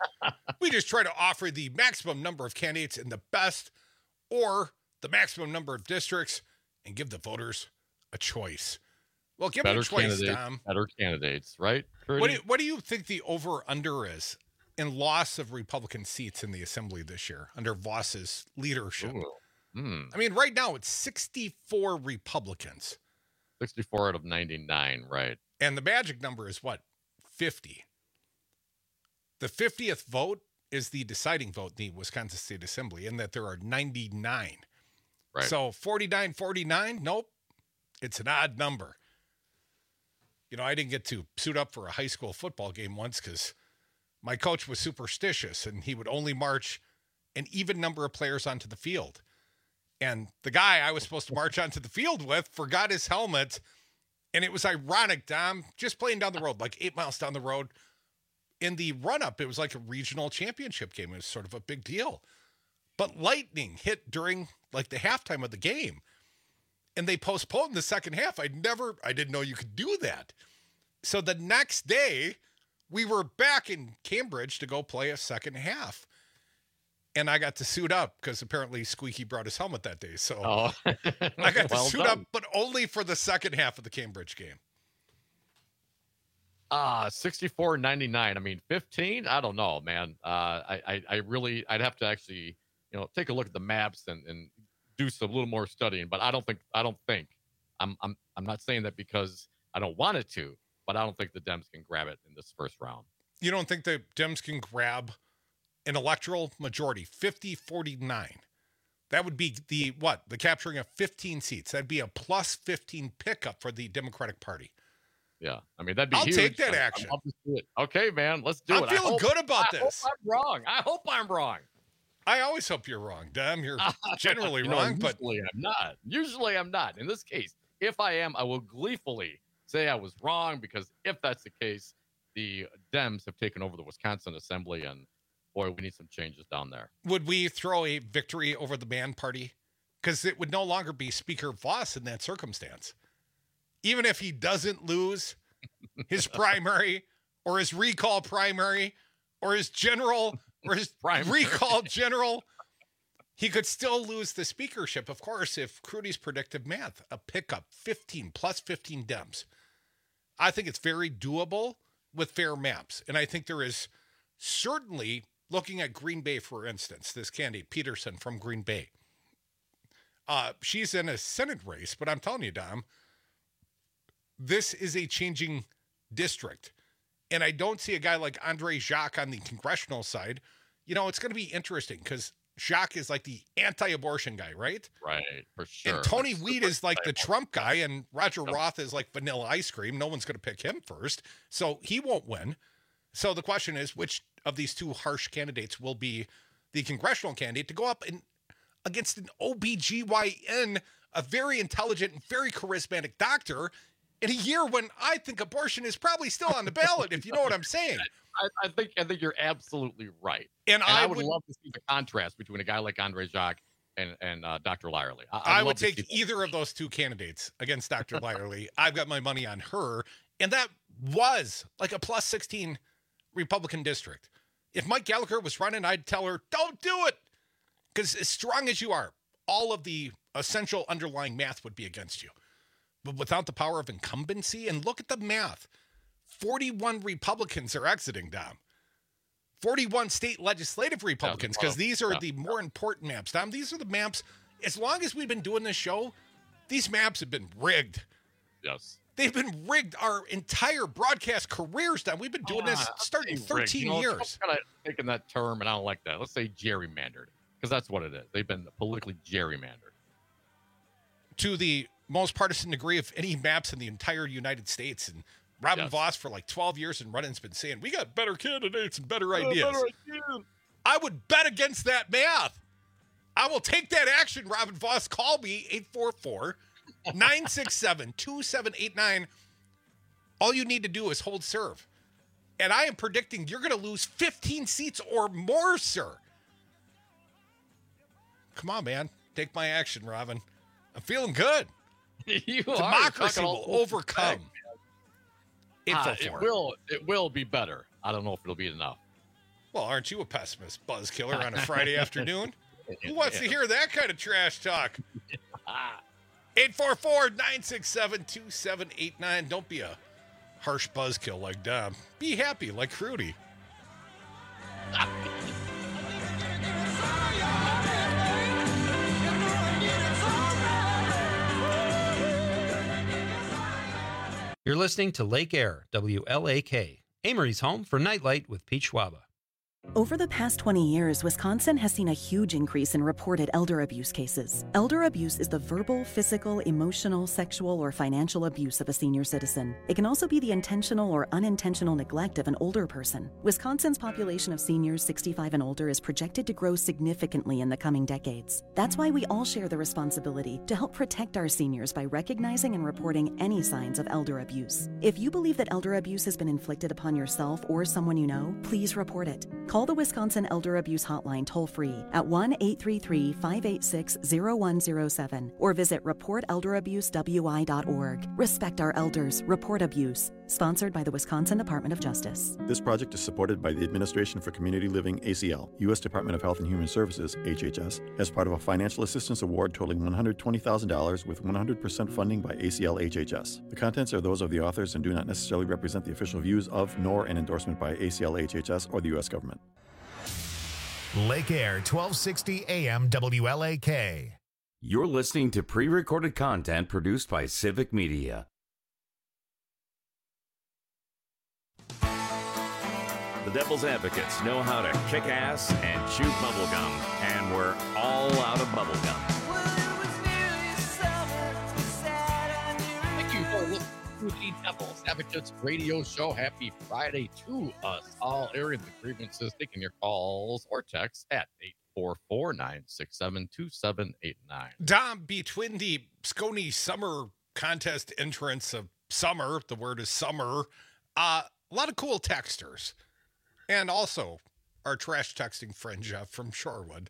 We just try to offer the maximum number of candidates in the best or the maximum number of districts and give the voters a choice. Well, give better them a choice, candidates, Tom. Better candidates, right? What do, you, what do you think the over-under is in loss of Republican seats in the Assembly this year under Voss's leadership? Ooh. Hmm. I mean, right now it's sixty-four Republicans. sixty-four out of ninety-nine, right. And the magic number is what? fifty. The fiftieth vote is the deciding vote in the Wisconsin State Assembly, in that there are ninety-nine. Right. So forty-nine forty-nine, nope. It's an odd number. You know, I didn't get to suit up for a high school football game once because my coach was superstitious and he would only march an even number of players onto the field. And the guy I was supposed to march onto the field with forgot his helmet. And it was ironic, Dom, just playing down the road, like eight miles down the road. In the run-up, it was like a regional championship game. It was sort of a big deal. But lightning hit during, like, the halftime of the game. And they postponed the second half. I never, I didn't know you could do that. So the next day, we were back in Cambridge to go play a second half. and I got to suit up because apparently Squeaky brought his helmet that day. So Oh. I got to Well suit done. up, but only for the second half of the Cambridge game. Ah, sixty-four ninety-nine. I mean, fifteen. I don't know, man. Uh, I, I, I really, I'd have to actually, you know, take a look at the maps and, and do some little more studying. But I don't think, I don't think, I'm, I'm, I'm not saying that because I don't want it to, but I don't think the Dems can grab it in this first round. You don't think the Dems can grab an electoral majority, fifty forty-nine? That would be the, what? The capturing of fifteen seats. That'd be a plus fifteen pickup for the Democratic Party. Yeah, I mean that'd be I'll huge. take that I- action. I'd love to see it. Okay, man, let's do I'm it. I feeling hope- good about I this. Hope I'm wrong. I hope I'm wrong. I always hope you're wrong, Dem. You're generally You know, wrong, but usually I'm not. Usually I'm not. In this case, if I am, I will gleefully say I was wrong because if that's the case, the Dems have taken over the Wisconsin Assembly, and boy, we need some changes down there. would we throw a victory over the man party? Because it would no longer be Speaker Voss in that circumstance. Even if he doesn't lose his primary or his recall primary or his general or his Primary. recall general, he could still lose the speakership, of course, if Crudy's predictive math, a pickup, fifteen plus fifteen Dems. I think it's very doable with fair maps. And I think there is certainly, looking at Green Bay, for instance, this candidate, Peterson from Green Bay, uh, she's in a Senate race, but I'm telling you, Dom, this is a changing district. And I don't see a guy like Andre Jacques on the congressional side. You know, it's going to be interesting because Jacques is like the anti-abortion guy, right? Right, for sure. And Tony Like, Weed super is like the excited. Trump guy, and Roger Roth is like vanilla ice cream. No one's going to pick him first, so he won't win. So the question is, which of these two harsh candidates will be the congressional candidate to go up and against an O B G Y N, a very intelligent and very charismatic doctor, in a year when I think abortion is probably still on the ballot, if you know what I'm saying. I, I think I think you're absolutely right. And I, I would, would- love to see the contrast between a guy like Andre Jacques and, and uh, Doctor Lyerly. I, I'd I love would to see take that. either of those two candidates against Doctor Lyerly. I've got my money on her. And that was like a plus sixteen Republican district. If Mike Gallagher was running, I'd tell her, don't do it. Because as strong as you are, all of the essential underlying math would be against you. But without the power of incumbency, and look at the math, forty-one Republicans are exiting, Dom. forty-one state legislative Republicans, because these are Yeah. the more important maps, Dom. These are the maps, as long as we've been doing this show, these maps have been rigged. Yes. They've been rigged our entire broadcast careers, Dom. We've been doing this Ah, starting Rigged. You thirteen know, years. Trump's kind of taking that term, and I don't like that. Let's say gerrymandered, because that's what it is. They've been politically gerrymandered. To the most partisan degree of any maps in the entire United States. And Robin Yes. Voss for like twelve years and Rudden's been saying, we got better candidates and better Oh, ideas. better idea. I would bet against that math. I will take that action, Robin Voss. Call me, eight four four, nine six seven, two seven eight nine. All you need to do is hold serve. And I am predicting you're going to lose fifteen seats or more, sir. Come on, man. Take my action, Robin. I'm feeling good. you are Democracy talking will all overcome. Ah, eight four it four. will. It will be better. I don't know if it'll be enough. Well, aren't you a pessimist, buzz killer, on a Friday afternoon? Who wants to hear that kind of trash talk? eight four four, nine six seven, two seven eight nine. Don't be a harsh buzzkill like Dom. Be happy like Crudy. You're listening to Lake Air, W L A K, Amory's home for Nightlight with Pete Schwaba. Over the past twenty years, Wisconsin has seen a huge increase in reported elder abuse cases. Elder abuse is the verbal, physical, emotional, sexual, or financial abuse of a senior citizen. It can also be the intentional or unintentional neglect of an older person. Wisconsin's population of seniors sixty-five and older is projected to grow significantly in the coming decades. That's why we all share the responsibility to help protect our seniors by recognizing and reporting any signs of elder abuse. If you believe that elder abuse has been inflicted upon yourself or someone you know, please report it. Call the Wisconsin Elder Abuse Hotline toll-free at one eight three three, five eight six, zero one zero seven or visit report elder abuse w i dot org. Respect our elders. Report abuse. Sponsored by the Wisconsin Department of Justice. This project is supported by the Administration for Community Living, A C L, U S Department of Health and Human Services, H H S, as part of a financial assistance award totaling one hundred twenty thousand dollars with one hundred percent funding by A C L H H S. The contents are those of the authors and do not necessarily represent the official views of, nor an endorsement by A C L H H S or the U S government. Lake Air, twelve sixty A M W L A K. You're listening to pre-recorded content produced by Civic Media. The Devil's Advocates know how to kick ass and chew bubblegum, and we're all out of bubblegum. Thank you for listening to the Devil's Advocates radio show. Happy Friday to us all, airing the grievances, taking your calls or texts at eight four four, nine six seven, two seven eight nine. Dom, between the Scone Summer Contest entrance of summer, the word is summer, uh, a lot of cool texters. And also our trash texting friend, Jeff from Shorewood.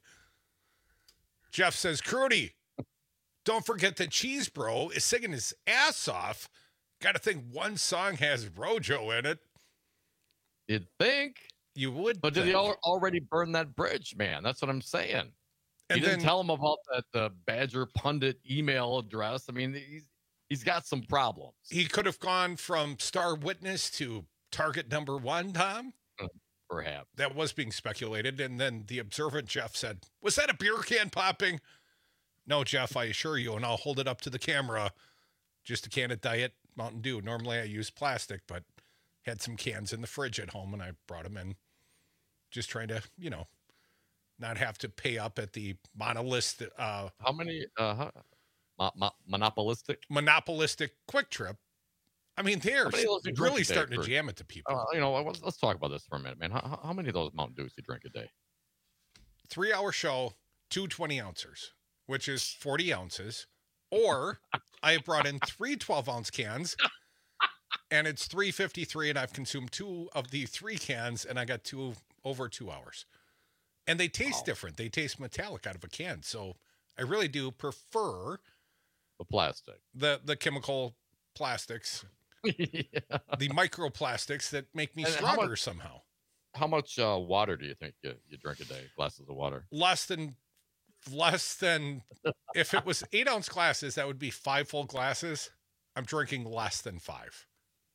Jeff says, Crudy, don't forget that Cheese Bro is singing his ass off. Got to think one song has Rojo in it. You'd think. You would. But did think. he al- already burn that bridge, man? That's what I'm saying. And he didn't then, tell him about that uh, Badger Pundit email address. I mean, he's, he's got some problems. He could have gone from Star Witness to Target number one, Tom. Perhaps. That was being speculated. And then the observant Jeff said, was that a beer can popping? No, Jeff, I assure you, and I'll hold it up to the camera. Just a can of Diet Mountain Dew. Normally I use plastic, but had some cans in the fridge at home and I brought them in. Just trying to, you know, not have to pay up at the monolistic. Uh, How many? Uh, mo- mo- monopolistic? Monopolistic Quick Trip. I mean, they're really starting to jam it to people. Uh, you know, let's, let's talk about this for a minute, man. How, how many of those Mountain Dews do you drink a day? Three hour show, two twenty ounces, which is forty ounces. Or I brought in three twelve ounce cans and it's three fifty-three and I've consumed two of the three cans and I got two over two hours. And they taste wow. different. They taste metallic out of a can. So I really do prefer the plastic, the, the chemical plastics. Yeah. The microplastics that make me and stronger how much, somehow. How much uh, water do you think you, you drink a day? Glasses of water? Less than, less than, if it was eight ounce glasses, that would be five full glasses. I'm drinking less than five.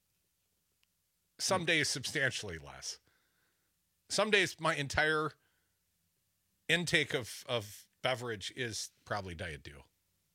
Some days substantially less. Some days my entire intake of, of beverage is probably Diet Dew.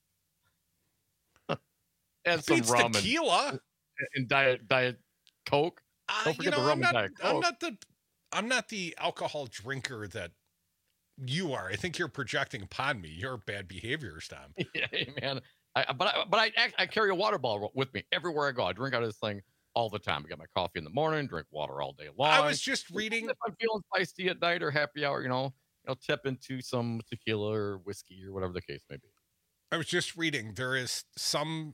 And some Beats rum tequila. And, and diet diet Coke. Uh, Don't forget you know, the rum I'm not, and diet Coke. I'm not the I'm not the alcohol drinker that you are. I think you're projecting upon me your bad behaviors, Tom. Yeah, man. I, but I, but I I carry a water bottle with me everywhere I go. I drink out of this thing all the time. I get my coffee in the morning, drink water all day long. I was just reading. If I'm feeling feisty at night or happy hour, you know, you know, tip into some tequila or whiskey or whatever the case may be. I was just reading. There is some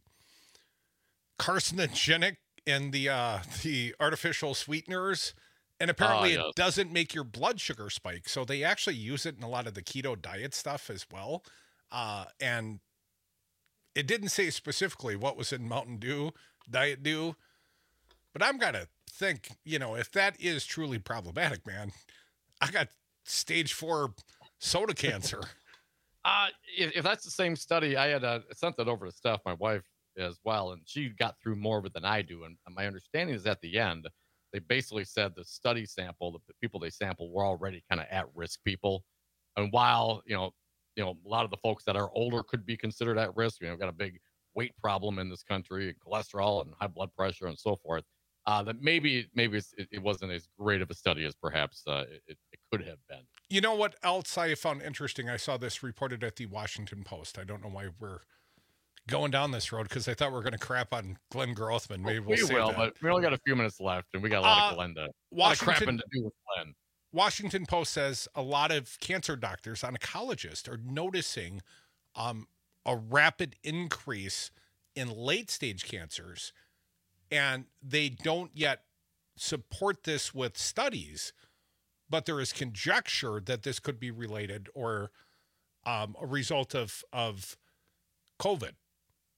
carcinogenic in the uh, the artificial sweeteners, and apparently uh, yes. it doesn't make your blood sugar spike. So they actually use it in a lot of the keto diet stuff as well. Uh, and it didn't say specifically what was in Mountain Dew, Diet Dew, but I'm gonna think, you know, if that is truly problematic, man, I got stage four soda cancer. uh, if, if that's the same study, I had uh, sent that over to Steph, my wife, as well, and she got through more of it than I do. And my understanding is at the end, they basically said the study sample, the people they sampled were already kind of at-risk people. And while, you know, you know, a lot of the folks that are older could be considered at risk, you know, got a big weight problem in this country, cholesterol and high blood pressure and so forth, uh, that maybe maybe it's, it, it wasn't as great of a study as perhaps uh, it, it could have been. You know what else I found interesting? I saw this reported at the Washington Post. I don't know why we're going down this road because I thought we were going to crap on Glenn Grothman. Maybe we'll we save will, that. But we only got a few minutes left, and we got a lot uh, of Glenn to, a lot of crapping to do with Glenn. Washington Post says a lot of cancer doctors, oncologists, are noticing um, a rapid increase in late-stage cancers, and they don't yet support this with studies, but there is conjecture that this could be related or um, a result of of COVID.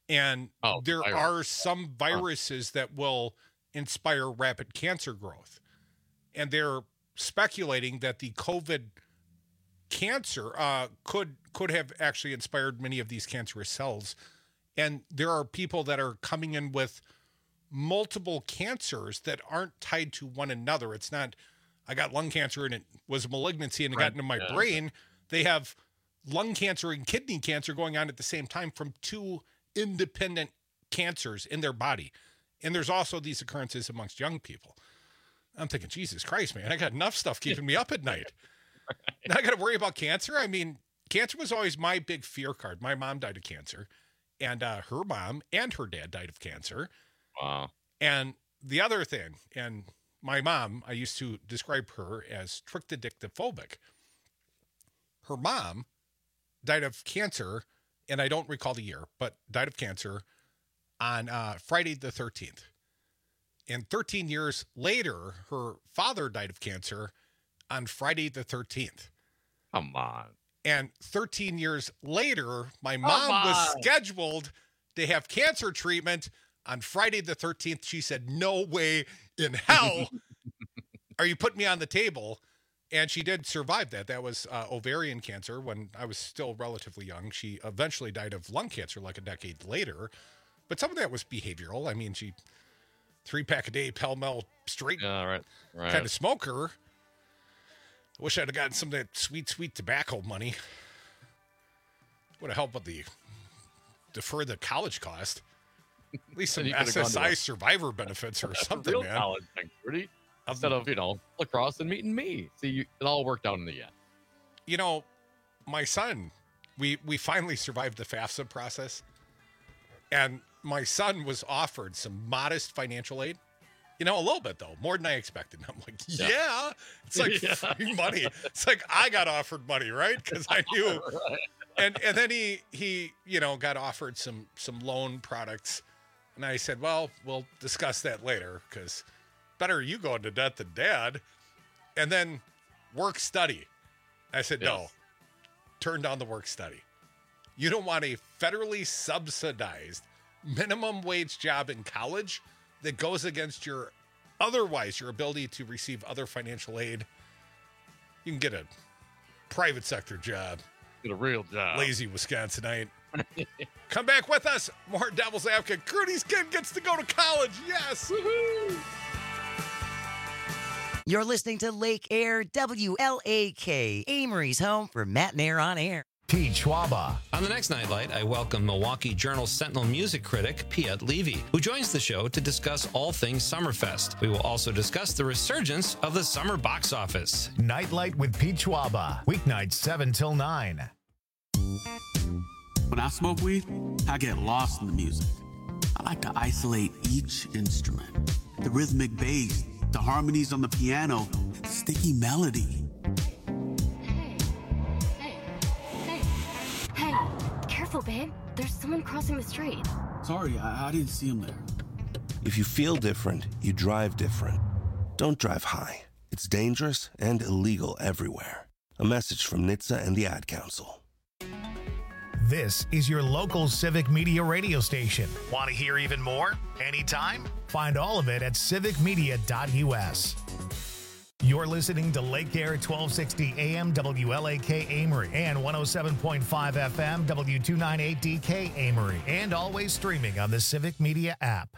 And Oh, there virus. are some viruses that will inspire rapid cancer growth. And they're speculating that the COVID cancer uh, could could have actually inspired many of these cancerous cells. And there are people that are coming in with multiple cancers that aren't tied to one another. It's not, I got lung cancer and it was a malignancy and it Right. got into my Yeah. brain. They have lung cancer and kidney cancer going on at the same time from two independent cancers in their body. And there's also these occurrences amongst young people. I'm thinking, Jesus Christ, man, I got enough stuff keeping me up at night. Now I got to worry about cancer. I mean, cancer was always my big fear card. My mom died of cancer, and uh, her mom and her dad died of cancer. Wow. And the other thing, and my mom, I used to describe her as trichtodictophobic. Her mom died of cancer, and I don't recall the year, but died of cancer on uh, Friday the thirteenth. And thirteen years later, her father died of cancer on Friday the thirteenth. Come on. And thirteen years later, my Come mom was on. scheduled to have cancer treatment on Friday the thirteenth. She said, no way in hell are you putting me on the table? And she did survive that. That was uh, ovarian cancer when I was still relatively young. She eventually died of lung cancer like a decade later. But some of that was behavioral. I mean, she three pack a day, Pall Mall straight Yeah, right. Right. kind of smoker. I wish I'd have gotten some of that sweet, sweet tobacco money. Would have helped with the defer the college cost. At least some Then you could've S gone S to I a- survivor benefits or That's a something, real man. college thing, Rudy. Instead of, you know, lacrosse and meeting me. See, you, it all worked out in the end. You know, my son, we we finally survived the FAFSA process, and my son was offered some modest financial aid. You know, a little bit though, more than I expected. I'm like, yeah, Yeah. it's like Yeah. free money. It's like I got offered money, right? Because I knew. Right. And and then he he you know got offered some some loan products, and I said, well, we'll discuss that later because better you go into debt than dad. And then work study. I said, no, Yes. turn down the work study. You don't want a federally subsidized minimum wage job in college that goes against your otherwise your ability to receive other financial aid. You can get a private sector job. Get a real job. Lazy Wisconsinite. Come back with us. More Devil's Advocate. Grudy's kid gets to go to college. Yes. You're listening to Lake Air W L A K, Amory's home for Matt and Air on Air. Pete Schwaba. On the next Nightlight, I welcome Milwaukee Journal Sentinel music critic Piet Levy, who joins the show to discuss all things Summerfest. We will also discuss the resurgence of the summer box office. Nightlight with Pete Schwaba. Weeknights seven till nine. When I smoke weed, I get lost in the music. I like to isolate each instrument. The rhythmic bass, the harmonies on the piano, the sticky melody. Hey, careful, babe. There's someone crossing the street. Sorry, I, I didn't see him there. If you feel different, you drive different. Don't drive high. It's dangerous and illegal everywhere. A message from N H T S A and the Ad Council. This is your local Civic Media radio station. Want to hear even more? Anytime? Find all of it at civic media dot U S. You're listening to Lake Air twelve sixty A M W L A K Amory and one oh seven point five F M W two ninety-eight D K Amory, and always streaming on the Civic Media app.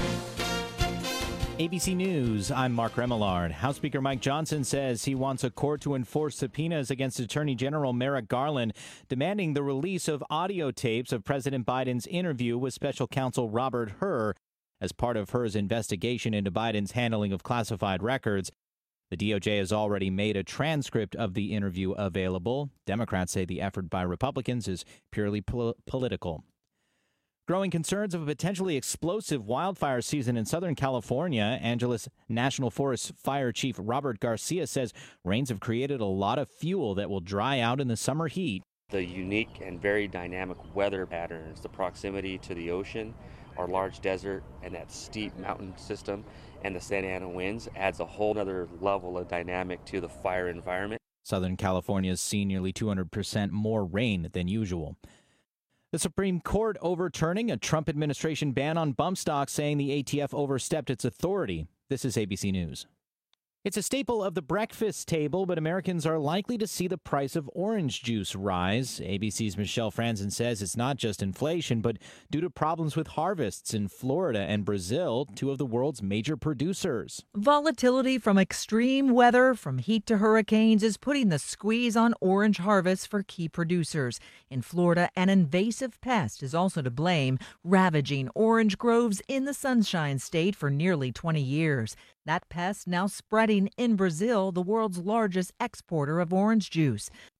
A B C News, I'm Mark Remillard. House Speaker Mike Johnson says he wants a court to enforce subpoenas against Attorney General Merrick Garland, demanding the release of audio tapes of President Biden's interview with special counsel Robert Hur as part of Hur's investigation into Biden's handling of classified records. The D O J has already made a transcript of the interview available. Democrats say the effort by Republicans is purely pol- political. Growing concerns of a potentially explosive wildfire season in Southern California, Angeles National Forest Fire Chief Robert Garcia says rains have created a lot of fuel that will dry out in the summer heat. The unique and very dynamic weather patterns, the proximity to the ocean, our large desert, and that steep mountain system, and the Santa Ana winds adds a whole other level of dynamic to the fire environment. Southern California has seen nearly two hundred percent more rain than usual. The Supreme Court overturning a Trump administration ban on bump stocks, saying the A T F overstepped its authority. This is A B C News. It's a staple of the breakfast table, but Americans are likely to see the price of orange juice rise. A B C's Michelle Franzen says it's not just inflation, but due to problems with harvests in Florida and Brazil, two of the world's major producers. Volatility from extreme weather, from heat to hurricanes, is putting the squeeze on orange harvests for key producers. In Florida, an invasive pest is also to blame, ravaging orange groves in the Sunshine State for nearly twenty years. That pest now spreading in Brazil, the world's largest exporter of orange juice.